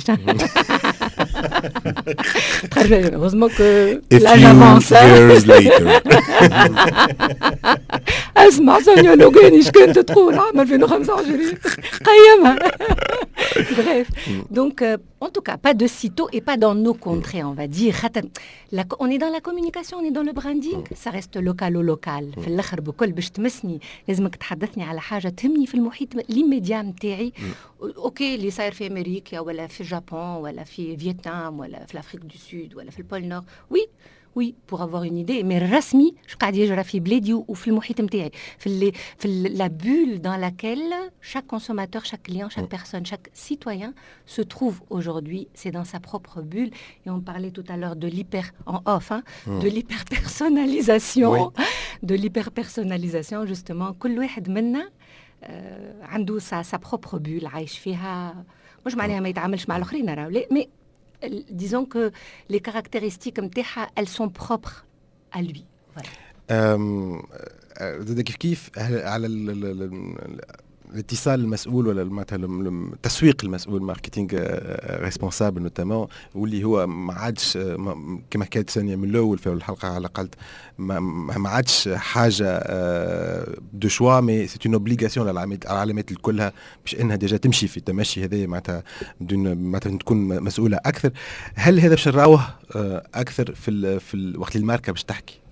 Heureusement que là j'avance. Years later. اسمع سونيا لوغاني شكون تقول عام ألفين وخمسة وعشرين قيمها. Bref, donc euh, en tout cas pas de sitôt et pas dans nos contrées, on va dire. La, on est dans la communication, on est dans le branding, ça reste local au local. في الاخر بكل باش تمسني لازمك تحدثني على حاجه تهمني في المحيط الإيميديا نتاعي. اوكي اللي صاير في امريكا ولا في اليابان ولا في فيتنام ولا في الافريك دو سود ولا في البول نور. Oui, oui, pour avoir une idée, mais الرسمي شو قاعد يجرى في بلادي وفي المحيط نتاعي في اللي في la bulle dans laquelle chaque consommateur, chaque client, chaque personne, chaque citoyen se trouve aujourd'hui, c'est dans sa propre bulle. Et on parlait tout à l'heure de l'hyper en off, hein, mm. de l'hyperpersonnalisation, oui. de l'hyperpersonnalisation justement. كل واحد منا عنده sa sa propre bulle عايش فيها, مش معناها ما يتعاملش مع الآخرين راهو لا, mais disons que les caractéristiques نتاعها elles sont propres à lui. Voilà. زاد كيف كيف على الاتصال المسؤول ولا مثلا التسويق المسؤول ماركتينغ ريسبونسابل نوتامون, واللي هو ما عادش كما حكيت ثانيه من الاول في الحلقه على الاقل ما عادش حاجه دو شوا, مي سي اون اوبليغاسيون للعلامات الكلها باش انها ديجا تمشي في التمشي هذا معناتها بدون مثلا تكون مسؤوله اكثر. هل هذا باش نراوه اكثر في ال في ال وقت الماركه باش تحكي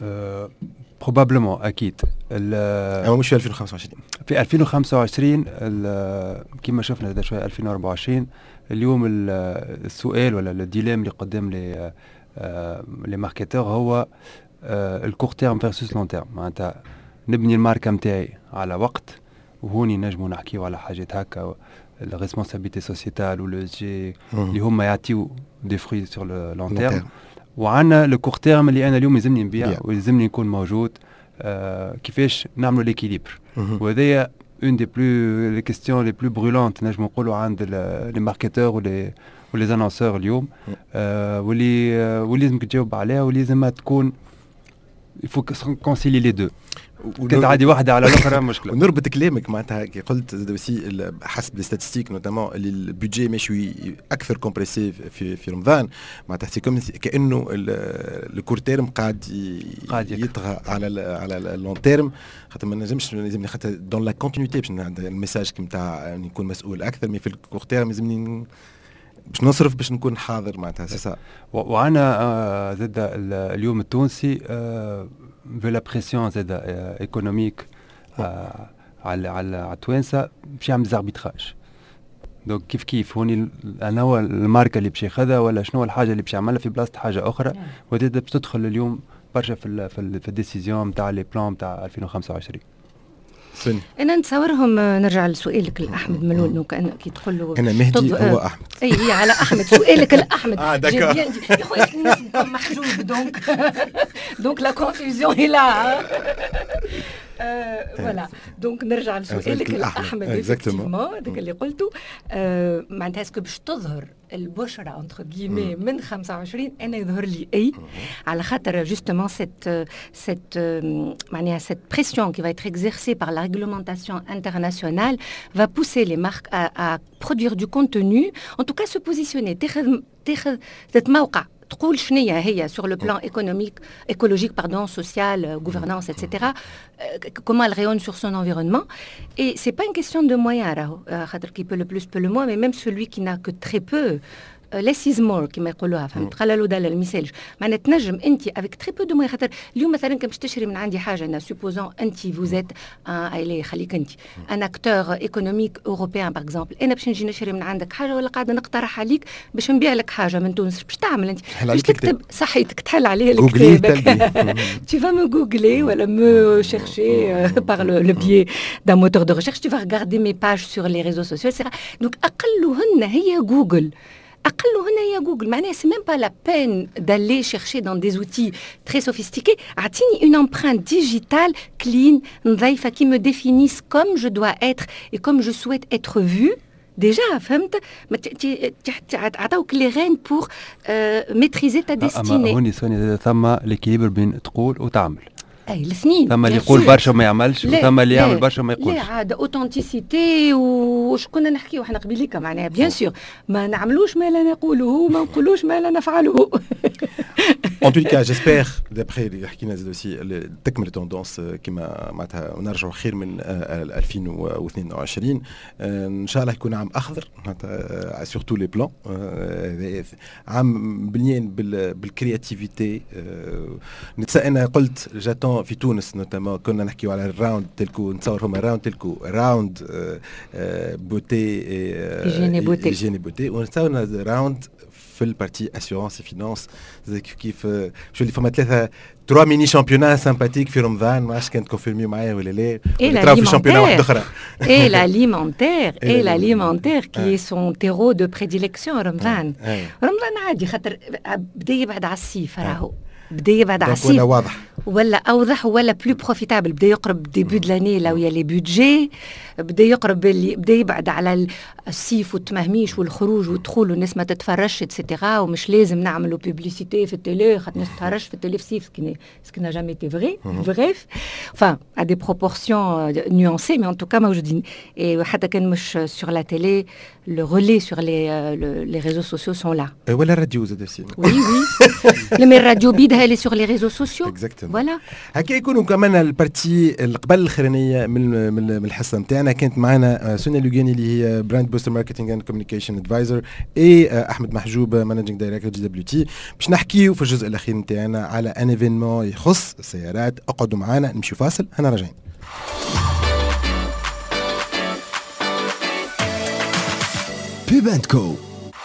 بروبابلمون اكيد اما مش في ألفين وخمسة وعشرين. في ألفين وخمسة وعشرين كما شفنا هذا شويه ألفين وأربعة وعشرين اليوم السؤال ولا الديليم اللي قدام لي لي ماركتور هو الكور تيرم فيرسوس لون تيرم. معناتها نبني الماركه نتاعي على وقت وهوني نجموا نحكيو على حاجات هكا الريسبونسابيلتي سوسيتال ولا جي اللي هما يعطيو دي فروي سور لو لون تيرم. وعندنا لو كور تيرم اللي انا اليوم يلزمني نبيع ويلزمني نكون موجود. آه كيفاش نعملوا ليكيليبر وهذايا اون دي بلو لي كيستيون لي بلو برولونت نجم نقولوا عند لي ماركتور ولي ولي انونسور اليوم. آه واللي آه واللي لازمك تجاوب عليها واللي لازمها تكون يفو كونسيلي لي دو. كانت عادي واحده على الاخرى مشكله. ونربط كلامك معناتها كي قلت زاد اوسي حسب لي ستاتستيك نوتامون اللي البودجي ماشي اكثر كومبريسي في في رمضان معناتها سي كوم كانه الكور تيرم قاعد يطغى على ال على اللون تيرم. خاطر ما نجمش لازمني خاطر دون لا كونتينيتي باش الميساج نتاع نكون مسؤول اكثر. مي في الكور تيرم لازمني باش نصرف باش نكون حاضر معناتها سي سا. وعنا آه زاد اليوم التونسي آه في لا بريسيون زاد آه ايكونوميك آه على على التوانسه باش يعمل زاربيتراج. دونك كيف كيف هوني انا هو الماركه اللي باش ياخذها ولا شنو الحاجه اللي باش يعملها في بلاصه حاجه اخرى. وهذا باش تدخل اليوم برشا في ال في, ال في الديسيزيون نتاع لي بلان نتاع ألفين وخمسة وعشرين. سني. انا نتصورهم نرجع لسؤالك لاحمد ملول انه كان كي تقول له انا مهدي هو احمد. اي هي على احمد سؤالك لاحمد. اه داكور يا خويا الناس نكون محجوب دونك دونك لا كونفيزيون هي لا. فوالا دونك نرجع لسؤالك لاحمد اكزاكتومون هذاك اللي قلته. معناتها اسكو باش تظهر البشرة انتر غيمي من خمسة وعشرين انا يظهر لي اي على خاطر جوستومون سيت سيت معناها سيت بريسيون كي va être exercée par la réglementation internationale va pousser les marques à, à produire du contenu, en tout cas se positionner تاخذ تاخذ تتموقع تقول شنية هي sur le plan économique, écologique, pardon, social, gouvernance, et cetera. Euh, comment elle rayonne sur son environnement. Et c'est pas une question de moyens, euh, qui peut le plus peut le moins, mais même celui qui n'a que très peu. less is more كما يقولوها فهمت. قالوا ده المثال معناتها تنجم انت avec très peu de moyens. خاطر اليوم مثلا كي باش تشري من عندي حاجه انا supposons انت vous êtes un allez خليك انت un acteur économique européen par exemple. انا باش نجي نشري من عندك حاجه ولا قاعده نقترح عليك باش نبيع لك حاجه من تونس باش تعمل انت باش تكتب صحيتك تحل عليه الكتاب. tu vas me googler ولا me chercher par le, le biais d'un moteur de recherche. tu vas regarder mes pages sur les réseaux sociaux et cetera. donc اقلهن هي جوجل. أقل هنا هي جوجل. معناها c'est même pas la peine d'aller chercher dans des outils très sophistiqués. أعطيني une empreinte digitale clean نظيفة qui me définisse comme je dois être et comme je souhaite être vue. Déjà, فهمت؟ عطاوك les rênes pour euh, maîtriser ta destinée. أما هوني سوني ثم الإكيليبر بين تقول وتعمل. اي الاثنين. ثم اللي يقول برشا ما يعملش وثم اللي يعمل برشا ما يقولش. لا عاد اوثنتيسيتي وش كنا نحكيو احنا قبيليك معناها بيان سور ما نعملوش ما لا نقوله وما نقولوش ما لا نفعله. En tout cas, j'espère, d'après اللي حكينا زاد aussi تكمل التوندونس كما معناتها نرجعوا خير من ألفين واثنين وعشرين. ان شاء الله يكون عام اخضر معناتها sur tous les plans. عام مليان بالكرياتيفيتي. نتسا انا قلت جاتون في تونس نوتامون كنا نحكيو على الراوند تلكو نتصور هما راوند تلكو راوند بوتي ايجيني بوتي ايجيني بوتي ونتصور راوند في البارتي اسيورونس فينانس كيف كيف شو اللي فما ثلاثه تروا ميني شامبيونات سامباتيك في رمضان ما عادش كانت كونفيرمي معايا ولا لا نتراو في شامبيونات واحده اخرى. اي l'alimentaire et l'alimentaire qui est son terreau de prédilection رمضان. رمضان عادي خاطر بدا يبعد على الصيف راهو بدا يبعد على الصيف واضح ولا اوضح ولا بلو بروفيتابل. بدا يقرب ديبي دو لاني لا ويا لي بودجي بدا يقرب اللي بدا يبعد على الصيف والتمهميش والخروج والدخول والناس ما تتفرجش اتسيتيرا ومش لازم نعملوا بوبليسيتي في التيلي خاطر الناس تتفرج في التيلي في الصيف سكي سكي جامي تي فري بريف enfin à des proportions nuancées mais en tout cas موجودين. وحتى كان مش sur la télé le relais sur les euh, les réseaux sociaux sont là. ولا الراديو زاد aussi. oui oui. mais الراديو بيدها elle est sur les réseaux sociaux. Exactement. Voilà. هكا يكونوا كمان البارتي اللي قبل الاخرانيه من من من الحصه نتاعنا كانت معنا سنة لوغاني اللي هي براند بوستر ماركتينغ اند كوميونيكيشن ادفايزر اي احمد محجوب مانجينج دايركتور جي دبليو تي. باش نحكيو في الجزء الاخير نتاعنا على ان ايفينمون يخص السيارات. اقعدوا معنا نمشيو فاصل هنا راجعين. Pub and Co.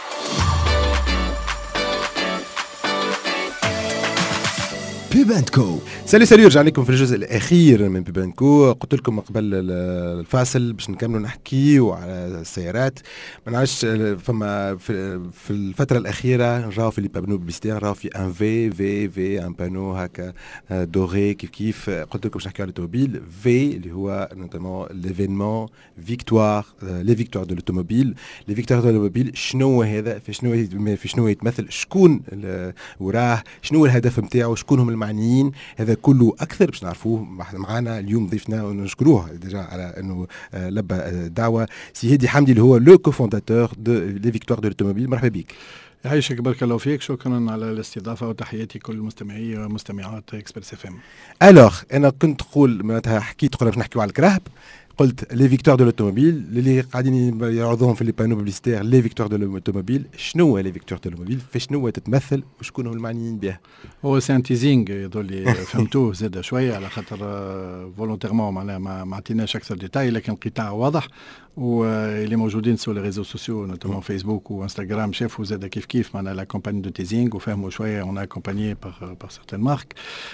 Pub and Co. سالي سالي رجع لكم في الجزء الاخير من بيب اند كو. قلت لكم قبل الفاصل باش نكملوا نحكيو على السيارات. ما نعرفش فما في, في الفتره الاخيره نراو في لي بانو بيبليستير نراو في ان في في في ان بانو هكا دوري كيف كيف. قلت لكم باش نحكيو على الاوتوموبيل في اللي هو نوتامون ليفينمون فيكتوار لي فيكتوار دو لوتوموبيل. لي فيكتوار دو لوتوموبيل شنو هذا؟ في شنو في شنو يتمثل؟ شكون وراه؟ شنو الهدف نتاعو؟ شكون هم المعنيين؟ هذا كله اكثر باش نعرفوه معنا اليوم. ضيفنا ونشكروه ديجا على انه لبى الدعوه سي هادي حمدي اللي هو لو كوفونداتور دو لي فيكتوار دو لوتوموبيل. مرحبا بك. يعيشك بارك الله فيك. شكرا على الاستضافه وتحياتي كل مستمعي ومستمعات اكسبريس اف ام. الوغ انا كنت تقول معناتها حكيت قلنا باش نحكيو على الكرهب. قلت لي فيكتوار دو لوتوموبيل اللي قاعدين يعرضوهم في لي بانو بوبليستير. لي فيكتوار دو لوتوموبيل شنو هو لي فيكتوار دو لوتوموبيل؟ في شنو تتمثل وشكون هم المعنيين بها؟ هو سي ان تيزينغ يظل فهمتوه زاد شويه على خاطر فولونتيرمون معناها ما عطيناش اكثر ديتاي، لكن القطاع واضح واللي موجودين سو لي ريزو سوسيو نوتامون فيسبوك وانستغرام شافوا زاد كيف كيف معناها لا كومباني دو تيزينغ وفهموا شويه اون اكومباني بار بار سيرتين مارك.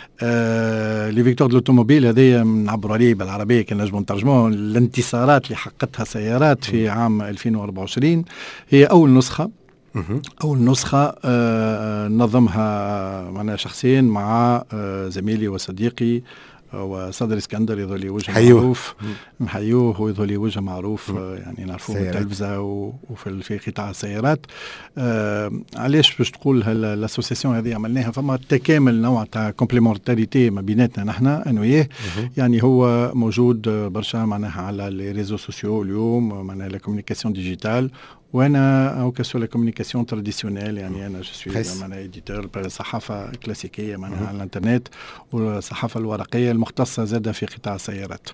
لي فيكتوار دو لوتوموبيل هذايا نعبروا عليه بالعربيه كان نجموا نترجموه الانتصارات اللي حققتها سيارات في عام ألفين وأربعة وعشرين. هي اول نسخه أول نسخة آه نظمها معنا شخصين مع آه زميلي وصديقي وصدر اسكندر يظل وجه حيوه. معروف نحيوه ويظل وجه معروف آه يعني نعرفوه في التلفزة وفي في قطاع السيارات. آه علاش باش تقول الاسوسيسيون هذه عملناها؟ فما تكامل نوع تاع كومبليمونتاريتي ما بيناتنا نحن انا وياه. يعني هو موجود برشا معناها على لي ريزو سوسيو اليوم معناها لا كومونيكاسيون ديجيتال، وانا او كسو لا كومونيكاسيون تراديسيونيل. يعني انا جو سوي معناها ايديتور صحافه كلاسيكيه معناها على الانترنت والصحافه الورقيه المختصه زاده في قطاع السيارات.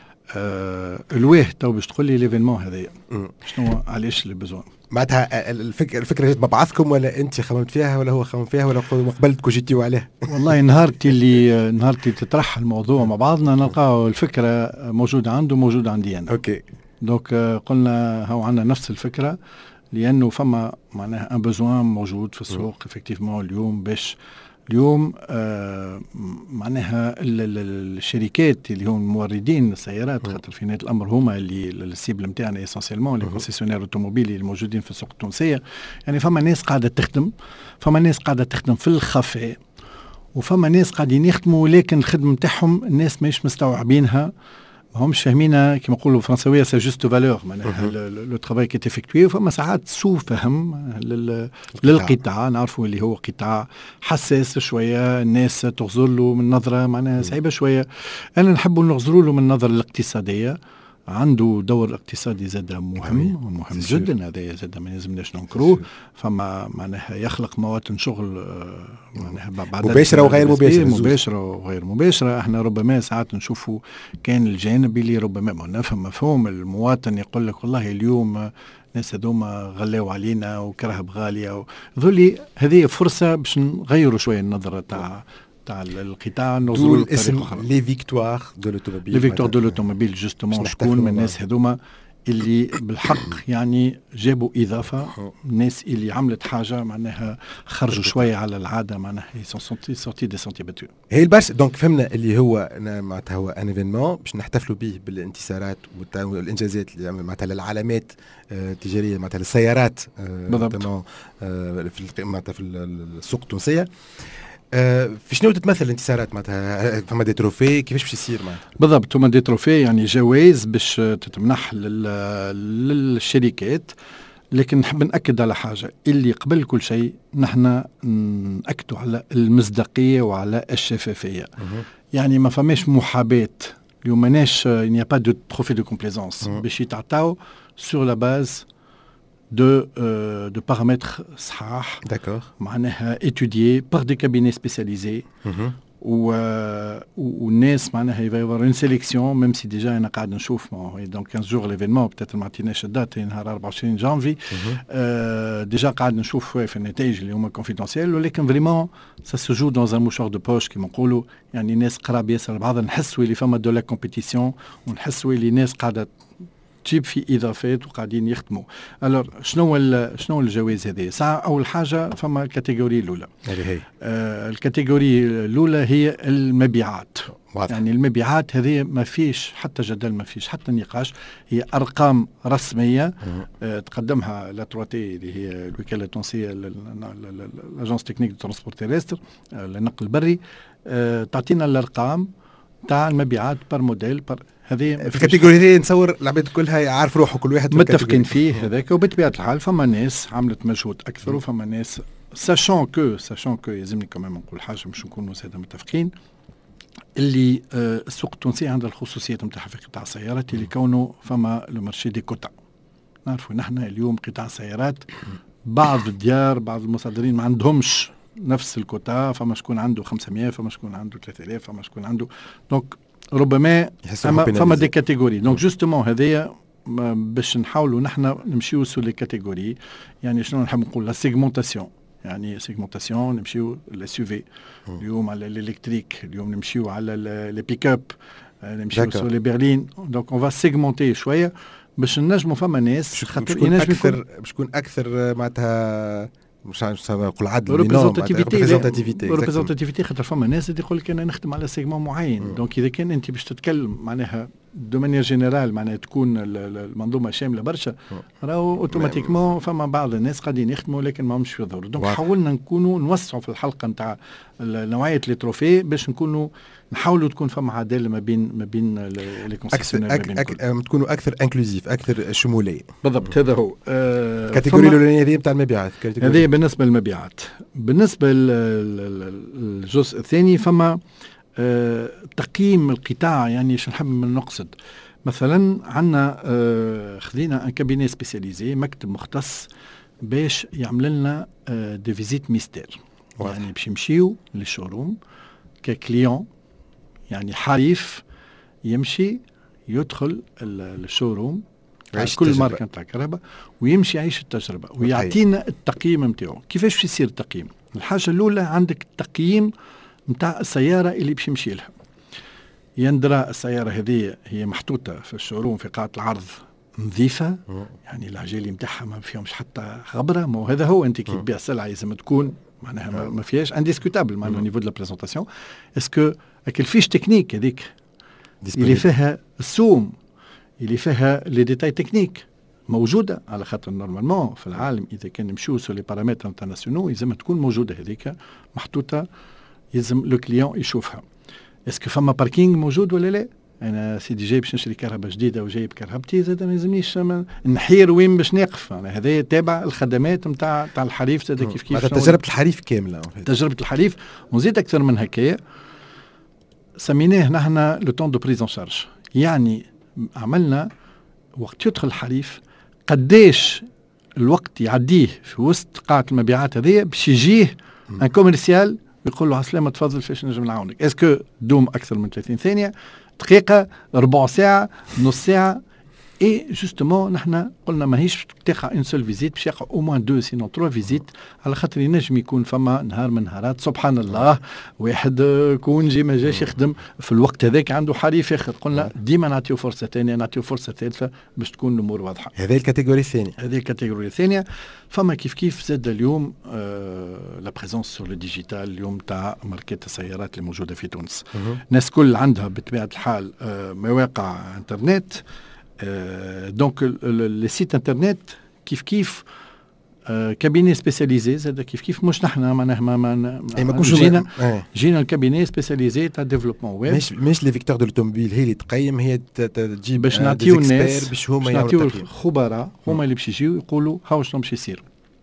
أه الواه تو باش تقول لي ليفينمون هذايا شنو علاش اللي بزون؟ معناتها الفكره الفكره جات مبعثكم ولا انت خممت فيها ولا هو خمم فيها ولا قبلتكم جيتيوا عليها؟ والله نهارتي اللي نهارتي تطرح الموضوع مع بعضنا نلقاو الفكره موجوده عنده موجوده عندي انا. اوكي. دونك قلنا هو عندنا نفس الفكره لانه فما معناها ان بوزوان موجود في السوق افكتيفمون اليوم باش اليوم آه معناها الشركات اللي هم موردين السيارات خاطر في نهايه الامر هما اللي السيبل نتاعنا اسونسيلمون لي كونسيسيونير اوتوموبيلي الموجودين في السوق التونسيه. يعني فما ناس قاعده تخدم، فما ناس قاعده تخدم في الخفاء، وفما ناس قاعدين يخدموا ولكن الخدمه نتاعهم الناس ماهيش مستوعبينها، ما همش فاهمينها كما نقولوا بالفرنساويه سي جوست فالور معناها لو ترافاي كي تيفيكتوي. فما ساعات سوء فهم للقطاع نعرفوا اللي هو قطاع حساس شويه، الناس تغزر له من نظره معناها صعيبه شويه. انا نحب نغزروا له من النظره الاقتصاديه، عنده دور اقتصادي زاد مهم مهم جدا. هذا زاد ما لازمناش ننكروه. فما معناها يخلق مواطن شغل معناها مباشره وغير مباشره مباشره وغير مباشره. احنا ربما ساعات نشوفوا كان الجانب اللي ربما ما نفهم مفهوم المواطن يقول لك والله اليوم الناس هذوما غلاو علينا وكرهب غاليه. ذولي هذه فرصه باش نغيروا شويه النظره تاع تاع القطاع نوصلوا الاسم لي فيكتوار دو لوتوموبيل. لي فيكتوار دو لوتوموبيل جوستومون شكون من الناس هذوما اللي بالحق يعني جابوا اضافه، الناس اللي عملت حاجه معناها خرجوا شويه على العاده معناها سونتي سورتي دي سونتي باتو. هي البرشا دونك فهمنا اللي هو معناتها هو ان ايفينمون باش نحتفلوا به بالانتصارات والانجازات اللي معناتها العلامات التجاريه معناتها السيارات بالضبط في معناتها في السوق التونسيه. آه في شنو تتمثل الانتصارات معناتها؟ فما دي تروفي كيفاش باش يصير معناتها؟ بالضبط هما دي تروفي يعني جوائز باش تتمنح للشركات. لكن نحب نأكد على حاجة اللي قبل كل شيء نحن نأكدوا على المصداقية وعلى الشفافية. يعني ما فماش محاباة اليوم ماناش il n'y a pas de trophée de complaisance باش يتعطاو sur la base de, euh, de paramètres صحاح d'accord معناها étudiés par des cabinets spécialisés. و... والناس معناها يفيور اون سيليكسيون ميم سي ديجا انا قاعد نشوف ما دونك خمسة جور ليفينمون بتاتر ما عطيناش الدات نهار أربعة وعشرين جانفي آه ديجا قاعد نشوف في النتائج اللي هما كونفيدونسيال ولكن فريمون سا سو جو دون ان موشور دو بوش كيما نقولوا يعني الناس قراب ياسر بعضها نحسوا اللي فما دو لا كومبيتيسيون ونحسوا اللي الناس قاعده تجيب في اضافات وقاعدين يخدموا. الور شنو شنو الجوائز هذه؟ ساعه اول حاجه فما الكاتيجوري الاولى اللي هي آه الكاتيجوري الاولى هي المبيعات. واضح. يعني المبيعات هذه ما فيش حتى جدل ما فيش حتى نقاش هي ارقام رسميه آه تقدمها لا تروا تي اللي هي الوكاله التونسيه لاجونس تكنيك دو ترونسبور تيرستر للنقل البري آه تعطينا الارقام تاع المبيعات بار موديل بار هذه في الكاتيجوري دي نصور العباد كلها يعرف روحه كل واحد متفقين فيه هذاك وبطبيعه الحال فما ناس عملت مجهود اكثر وفما ناس ساشون كو ساشون كو يلزمني كمان نقول حاجه باش نكونوا زاد متفقين اللي آه السوق التونسي عندها الخصوصيات نتاعها في قطاع السيارات اللي كونه فما لو مارشي دي كوتا. نعرفوا نحن اليوم قطاع السيارات بعض الديار بعض المصدرين ما عندهمش نفس الكوتا فما شكون عنده خمسمية فما شكون عنده ثلاثة آلاف فما شكون عنده دونك ربما فما, فما دي كاتيجوري دونك جوستومون هذايا باش نحاولوا نحن نمشيو سو لي كاتيجوري يعني شنو نحب نقول لا سيغمونتاسيون يعني سيغمونتاسيون نمشيو للس يو في اليوم على الالكتريك اليوم نمشيو على لي بيك اب نمشيو سو لي برلين دونك اون فا سيغمونتي شويه باش نجموا فما ناس خاطر ينجم اكثر باش تكون اكثر معناتها مش عارف نقول عدل ريبريزونتاتيفيتي ريبريزونتاتيفيتي خاطر فما ناس اللي يقول لك انا نخدم على سيجمون معين دونك اذا كان انت باش تتكلم معناها دو مانيير جينيرال معناها تكون المنظومه شامله برشا راهو اوتوماتيكمون فما بعض الناس قاعدين يخدموا لكن ما همش في ضر دونك حاولنا نكونوا نوسعوا في الحلقه نتاع نوعيه لي تروفي باش نكونوا نحاولوا تكون فما عداله ما بين ما بين لي كونسيسيونير اكثر تكونوا اكثر انكلوزيف اكثر شموليه بالضبط هذا هو الكاتيجوري الاولانيه هذه نتاع المبيعات هذه بالنسبه للمبيعات. بالنسبه للجزء الثاني فما أه تقييم القطاع يعني شو نحب من نقصد مثلا عندنا أه خذينا ان كابيني سبيسياليزي مكتب مختص باش يعمل لنا أه دي فيزيت ميستير يعني باش يمشيو للشوروم ككليون يعني حريف يمشي يدخل الشوروم كل ماركه نتاع كهرباء ويمشي يعيش التجربه ويعطينا التقييم نتاعو. كيفاش يصير التقييم؟ الحاجه الاولى عندك التقييم نتاع السياره اللي باش يمشي لها. يندرى السياره هذه هي محطوطه في الشوروم في قاعه العرض نظيفه يعني العجالي نتاعها ما فيهمش حتى غبره. ما هذا هو انت كي تبيع سلعه لازم تكون معناها ما فيهاش انديسكوتابل معناها نيفو دو لا بريزونطاسيون. اسكو الفيش تكنيك هذيك اللي فيها السوم اللي فيها لي ديتاي تكنيك موجوده على خاطر نورمالمون في العالم اذا كان نمشيو سو لي بارامتر انترناسيونال لازم تكون موجوده هذيك محطوطه يلزم لو كليون يشوفها. اسكو فما باركينغ موجود ولا لا؟ انا سيدي جاي باش نشري كهرباء جديده وجايب كهربتي زاد ما يلزمنيش نحير وين باش نقف. هذا تابع الخدمات نتاع تاع الحريف زاد كيف كيف تجربه الحريف كامله تجربه الحريف ونزيد اكثر من هكايا سميناه نحن لو طون دو بريز ان شارج يعني عملنا وقت يدخل الحريف قديش الوقت يعديه في وسط قاعة المبيعات هذه باش يجيه ان كوميرسيال يقول له عسلامة تفضل فاش نجم نعاونك. اسكو دوم اكثر من ثلاثين ثانية دقيقة ربع ساعة نص ساعة اي جوستومون نحن قلنا ماهيش تاخا اون سول فيزيت باش يقع او موان دو سينون تروا فيزيت على خاطر ينجم يكون فما نهار من نهارات سبحان الله واحد كونجي ما جاش يخدم في الوقت هذاك عنده حريف اخر. قلنا ديما نعطيو فرصه ثانيه نعطيو فرصه ثالثه باش تكون الامور واضحه. هذه الكاتيجوري الثانيه هذه الكاتيجوري الثانيه. فما كيف كيف زاد اليوم آه لا بريزونس سور لو ديجيتال اليوم تاع ماركات السيارات اللي موجوده في تونس. الناس كل عندها بطبيعه الحال آه مواقع انترنت دونك لي سيت انترنت كيف كيف كابيني سبيسياليزي زاد كيف كيف مش نحن معناها ما ما جينا جينا الكابيني سبيسياليزي تاع ديفلوبمون ويب مش مش لي فيكتور دو لوتوموبيل هي اللي تقيم هي تجيب باش نعطيو الناس باش هما يعملوا الخبراء هما اللي باش يجيو يقولوا هاو شنو باش يصير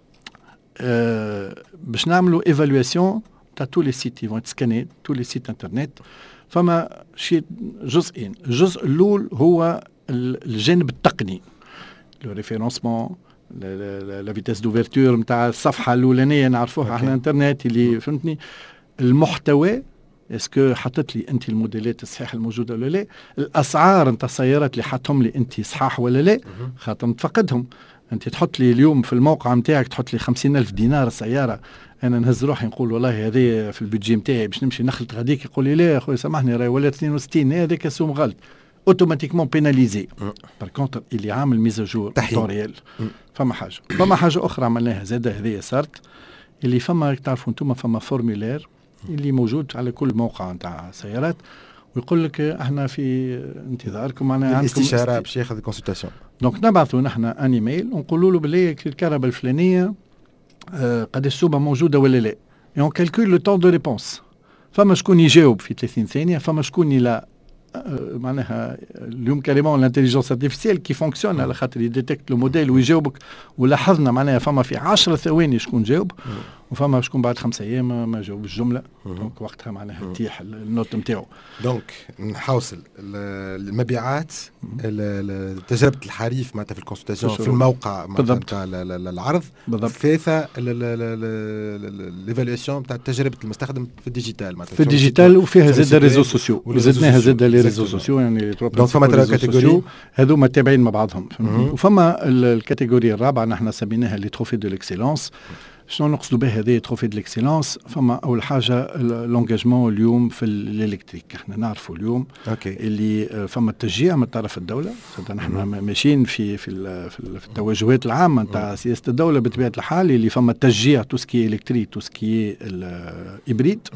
باش نعملوا ايفالواسيون تاع تو لي سيت يفون تسكاني تو لي سيت انترنت. فما شيء جزئين. الجزء الاول هو الجانب التقني لو ريفيرونسمون لا فيتاس دوفيرتور نتاع الصفحه الاولانيه نعرفوها على الانترنت اللي فهمتني. المحتوى اسكو حطت لي انت الموديلات الصحيحه الموجوده ولا لا، الاسعار نتاع السيارات اللي حطهم لي انت صحاح ولا لا، خاطر نتفقدهم. انت تحط لي اليوم في الموقع نتاعك تحط لي خمسين ألف دينار السياره، انا نهز روحي نقول والله هذه في البيدجي نتاعي باش نمشي نخلط غاديك، يقول لي لا يا خويا سامحني راهي ولا اثنين وستين، هذاك سوم غلط اوتوماتيكمون بيناليزي. بار كونتر اللي عامل ميزاجور طوريال. فما حاجه فما حاجه اخرى عملناها زاده هذه صارت، اللي فما تعرفوا انتم فما فورمولير اللي موجود على كل موقع نتاع سيارات، ويقول لك احنا في انتظاركم معناها عندكم الاستشاره باش ياخذ الكونسلتاسيون. دونك نبعثوا نحن ان ايميل ونقولوا له بلي الكهرباء الفلانيه آه قد السوبه موجوده ولا لا، et on calcule le temps de réponse. فما شكون يجاوب في ثلاثين ثانيه، فما شكون لا آه معناها اليوم كاريمون الانتيليجنس ارتيفيسيال كي فونكسيون على خاطر يديتكت لو موديل ويجاوبك، ولاحظنا معناها فما في عشر ثواني شكون جاوب، وفما شكون بعد خمسة ايام ما جاوب الجمله، دونك وقتها معناها تيح النوت نتاعو. دونك نحوصل المبيعات، تجربه الحريف معناتها في الكونسلتاسيون في الموقع نتاع العرض، ثالثه ليفالياسيون نتاع تجربه المستخدم في الديجيتال معناتها في الديجيتال، وفيها زاد الريزو سوسيو، وزدناها زاد لي ريزو سوسيو، يعني دونك فما ثلاث كاتيجوري هذوما تابعين مع بعضهم. وفما الكاتيجوري الرابعه نحن سميناها لي تروفي دو ليكسيلونس. شنو نقصدوا به هذه تروفي دو ليكسيلونس؟ فما اول حاجه لونجاجمون اليوم في الالكتريك، احنا نعرفوا اليوم أوكي. اللي فما التشجيع من طرف الدوله، نحن ماشيين في في في التوجهات العامه نتاع سياسه الدوله بطبيعه الحال، اللي فما التشجيع توسكي الكتريك توسكي الهيبريد.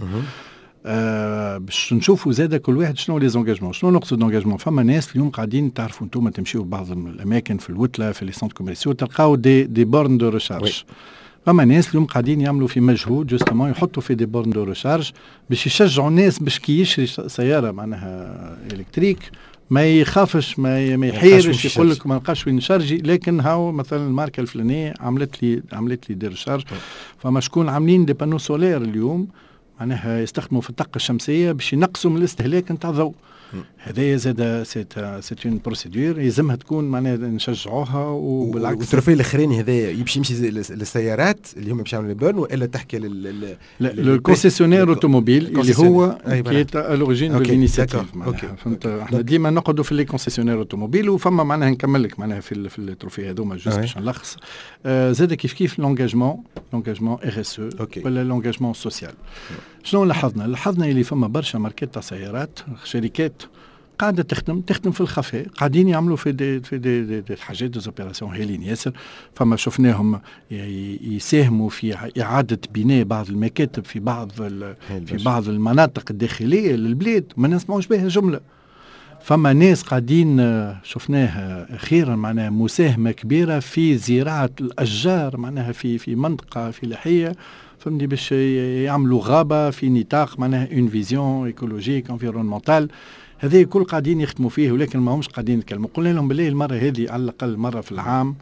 آه باش نشوفوا زاده كل واحد شنو لي زونجاجمون. شنو نقصد دونجاجمون؟ فما ناس اليوم قاعدين تعرفوا انتم تمشيوا بعض الاماكن في الوتله في لي سونتر كوميرسيو تلقاو دي دي بورن دو ريشارج. فما ناس اليوم قاعدين يعملوا في مجهود جوستومون يحطوا في دي بورن دو ريشارج باش يشجعوا الناس باش كي يشري سياره معناها الكتريك ما يخافش ما ما يحيرش يقول لك ما نلقاش وين نشارجي، لكن هاو مثلا الماركه الفلانيه عملت لي عملت لي دي ريشارج. فما شكون عاملين دي بانو سولير اليوم معناها يستخدموا في الطاقه الشمسيه باش ينقصوا من الاستهلاك نتاع الضوء. هذايا زاد سيت سيت اون بروسيدور يلزمها تكون معناها نشجعوها. وبالعكس والتروفي الاخراني هذايا يمشي يمشي للسيارات اللي هم باش يعملوا البيرن، والا تحكي لل للكونسيسيونير اوتوموبيل اللي هو كي الوريجين دو لينيسياتيف. فهمت؟ احنا ديما نقعدوا في لي كونسيسيونير اوتوموبيل، وفما معناها نكمل لك معناها في في التروفي هذوما جوست باش نلخص. آه زاد كيف كيف لونجاجمون لونجاجمون ار اس او ولا لونجاجمون سوسيال. شنو لاحظنا؟ لاحظنا اللي فما برشا ماركات تاع سيارات شركات قاعده تخدم تخدم في الخفاء، قاعدين يعملوا في دي في دي, دي, دي حاجات دي اوبيراسيون هايلين ياسر. فما شفناهم يساهموا في اعاده بناء بعض المكاتب في بعض في بعض المناطق الداخليه للبلاد ما نسمعوش بها جمله. فما ناس قاعدين شفناها اخيرا معناها مساهمه كبيره في زراعه الاشجار معناها في في منطقه فلاحيه، فهمني، باش يعملوا غابه في نطاق معناها اون فيزيون ايكولوجيك انفيرونمونتال. هذه كل قاعدين يخدموا فيه، ولكن ما همش قاعدين يتكلموا. قلنا لهم بالله المره هذه على الاقل مره في العام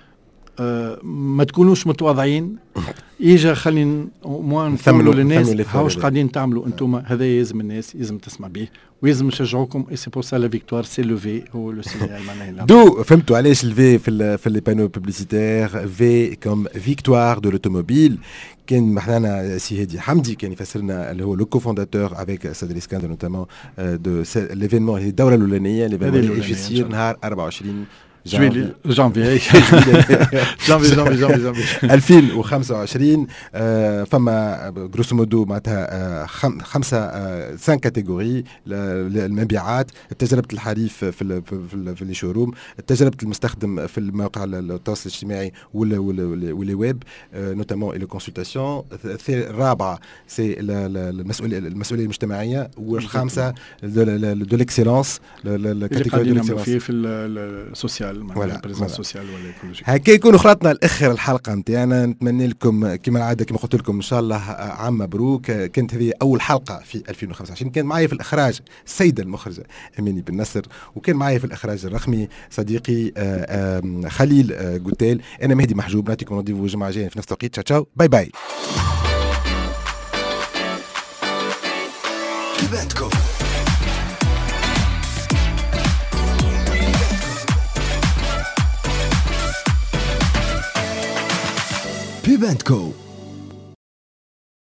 آه ما تكونوش متواضعين، يجا خلينا نقولوا للناس هاوش قاعدين تعملوا انتم. هذا يلزم الناس يلزم تسمع به ويلزم نشجعوكم. اي سي بور سا لا فيكتوار سي لو في هو لو سينيال معناها. دو فهمتوا علاش الفي في في لي بانو بوبليسيتير في كوم فيكتوار دو لوتوموبيل. كان محلانا سي هادي حمدي كان يفسر لنا اللي هو لو كوفونداتور افيك سادري سكاندر نوتامون دو ليفينمون هي الدوره الاولانيه اللي باش يصير نهار أربعة وعشرين جويلي جانفي جانفي جانفي جانفي ألفين وخمسة وعشرين. فما غروسو مودو معناتها خمسه سان كاتيجوري: المبيعات، تجربه الحريف في في لي شوروم، تجربه المستخدم في المواقع التواصل الاجتماعي واللي ويب نوتامون لي كونسلتاسيون. الرابعه سي المسؤوليه المسؤوليه المجتمعيه، والخامسه دو ليكسيلونس الكاتيجوري دو ليكسيلونس في السوسيال ولا سوسيال ولا ايكولوجيك. هكا يكون خلطنا الاخر الحلقه نتاعنا. نتمنى لكم كما العاده كما قلت لكم ان شاء الله عام مبروك. كانت هذه اول حلقه في ألفين وخمسة وعشرين. كان معايا في الاخراج السيده المخرجه اميني بن نصر، وكان معايا في الاخراج الرقمي صديقي خليل قتال. انا مهدي محجوب، نعطيكم رونديفو الجمعه الجايه في نفس التوقيت. تشاو تشاو، باي باي. بيبانتكو بيبانتكو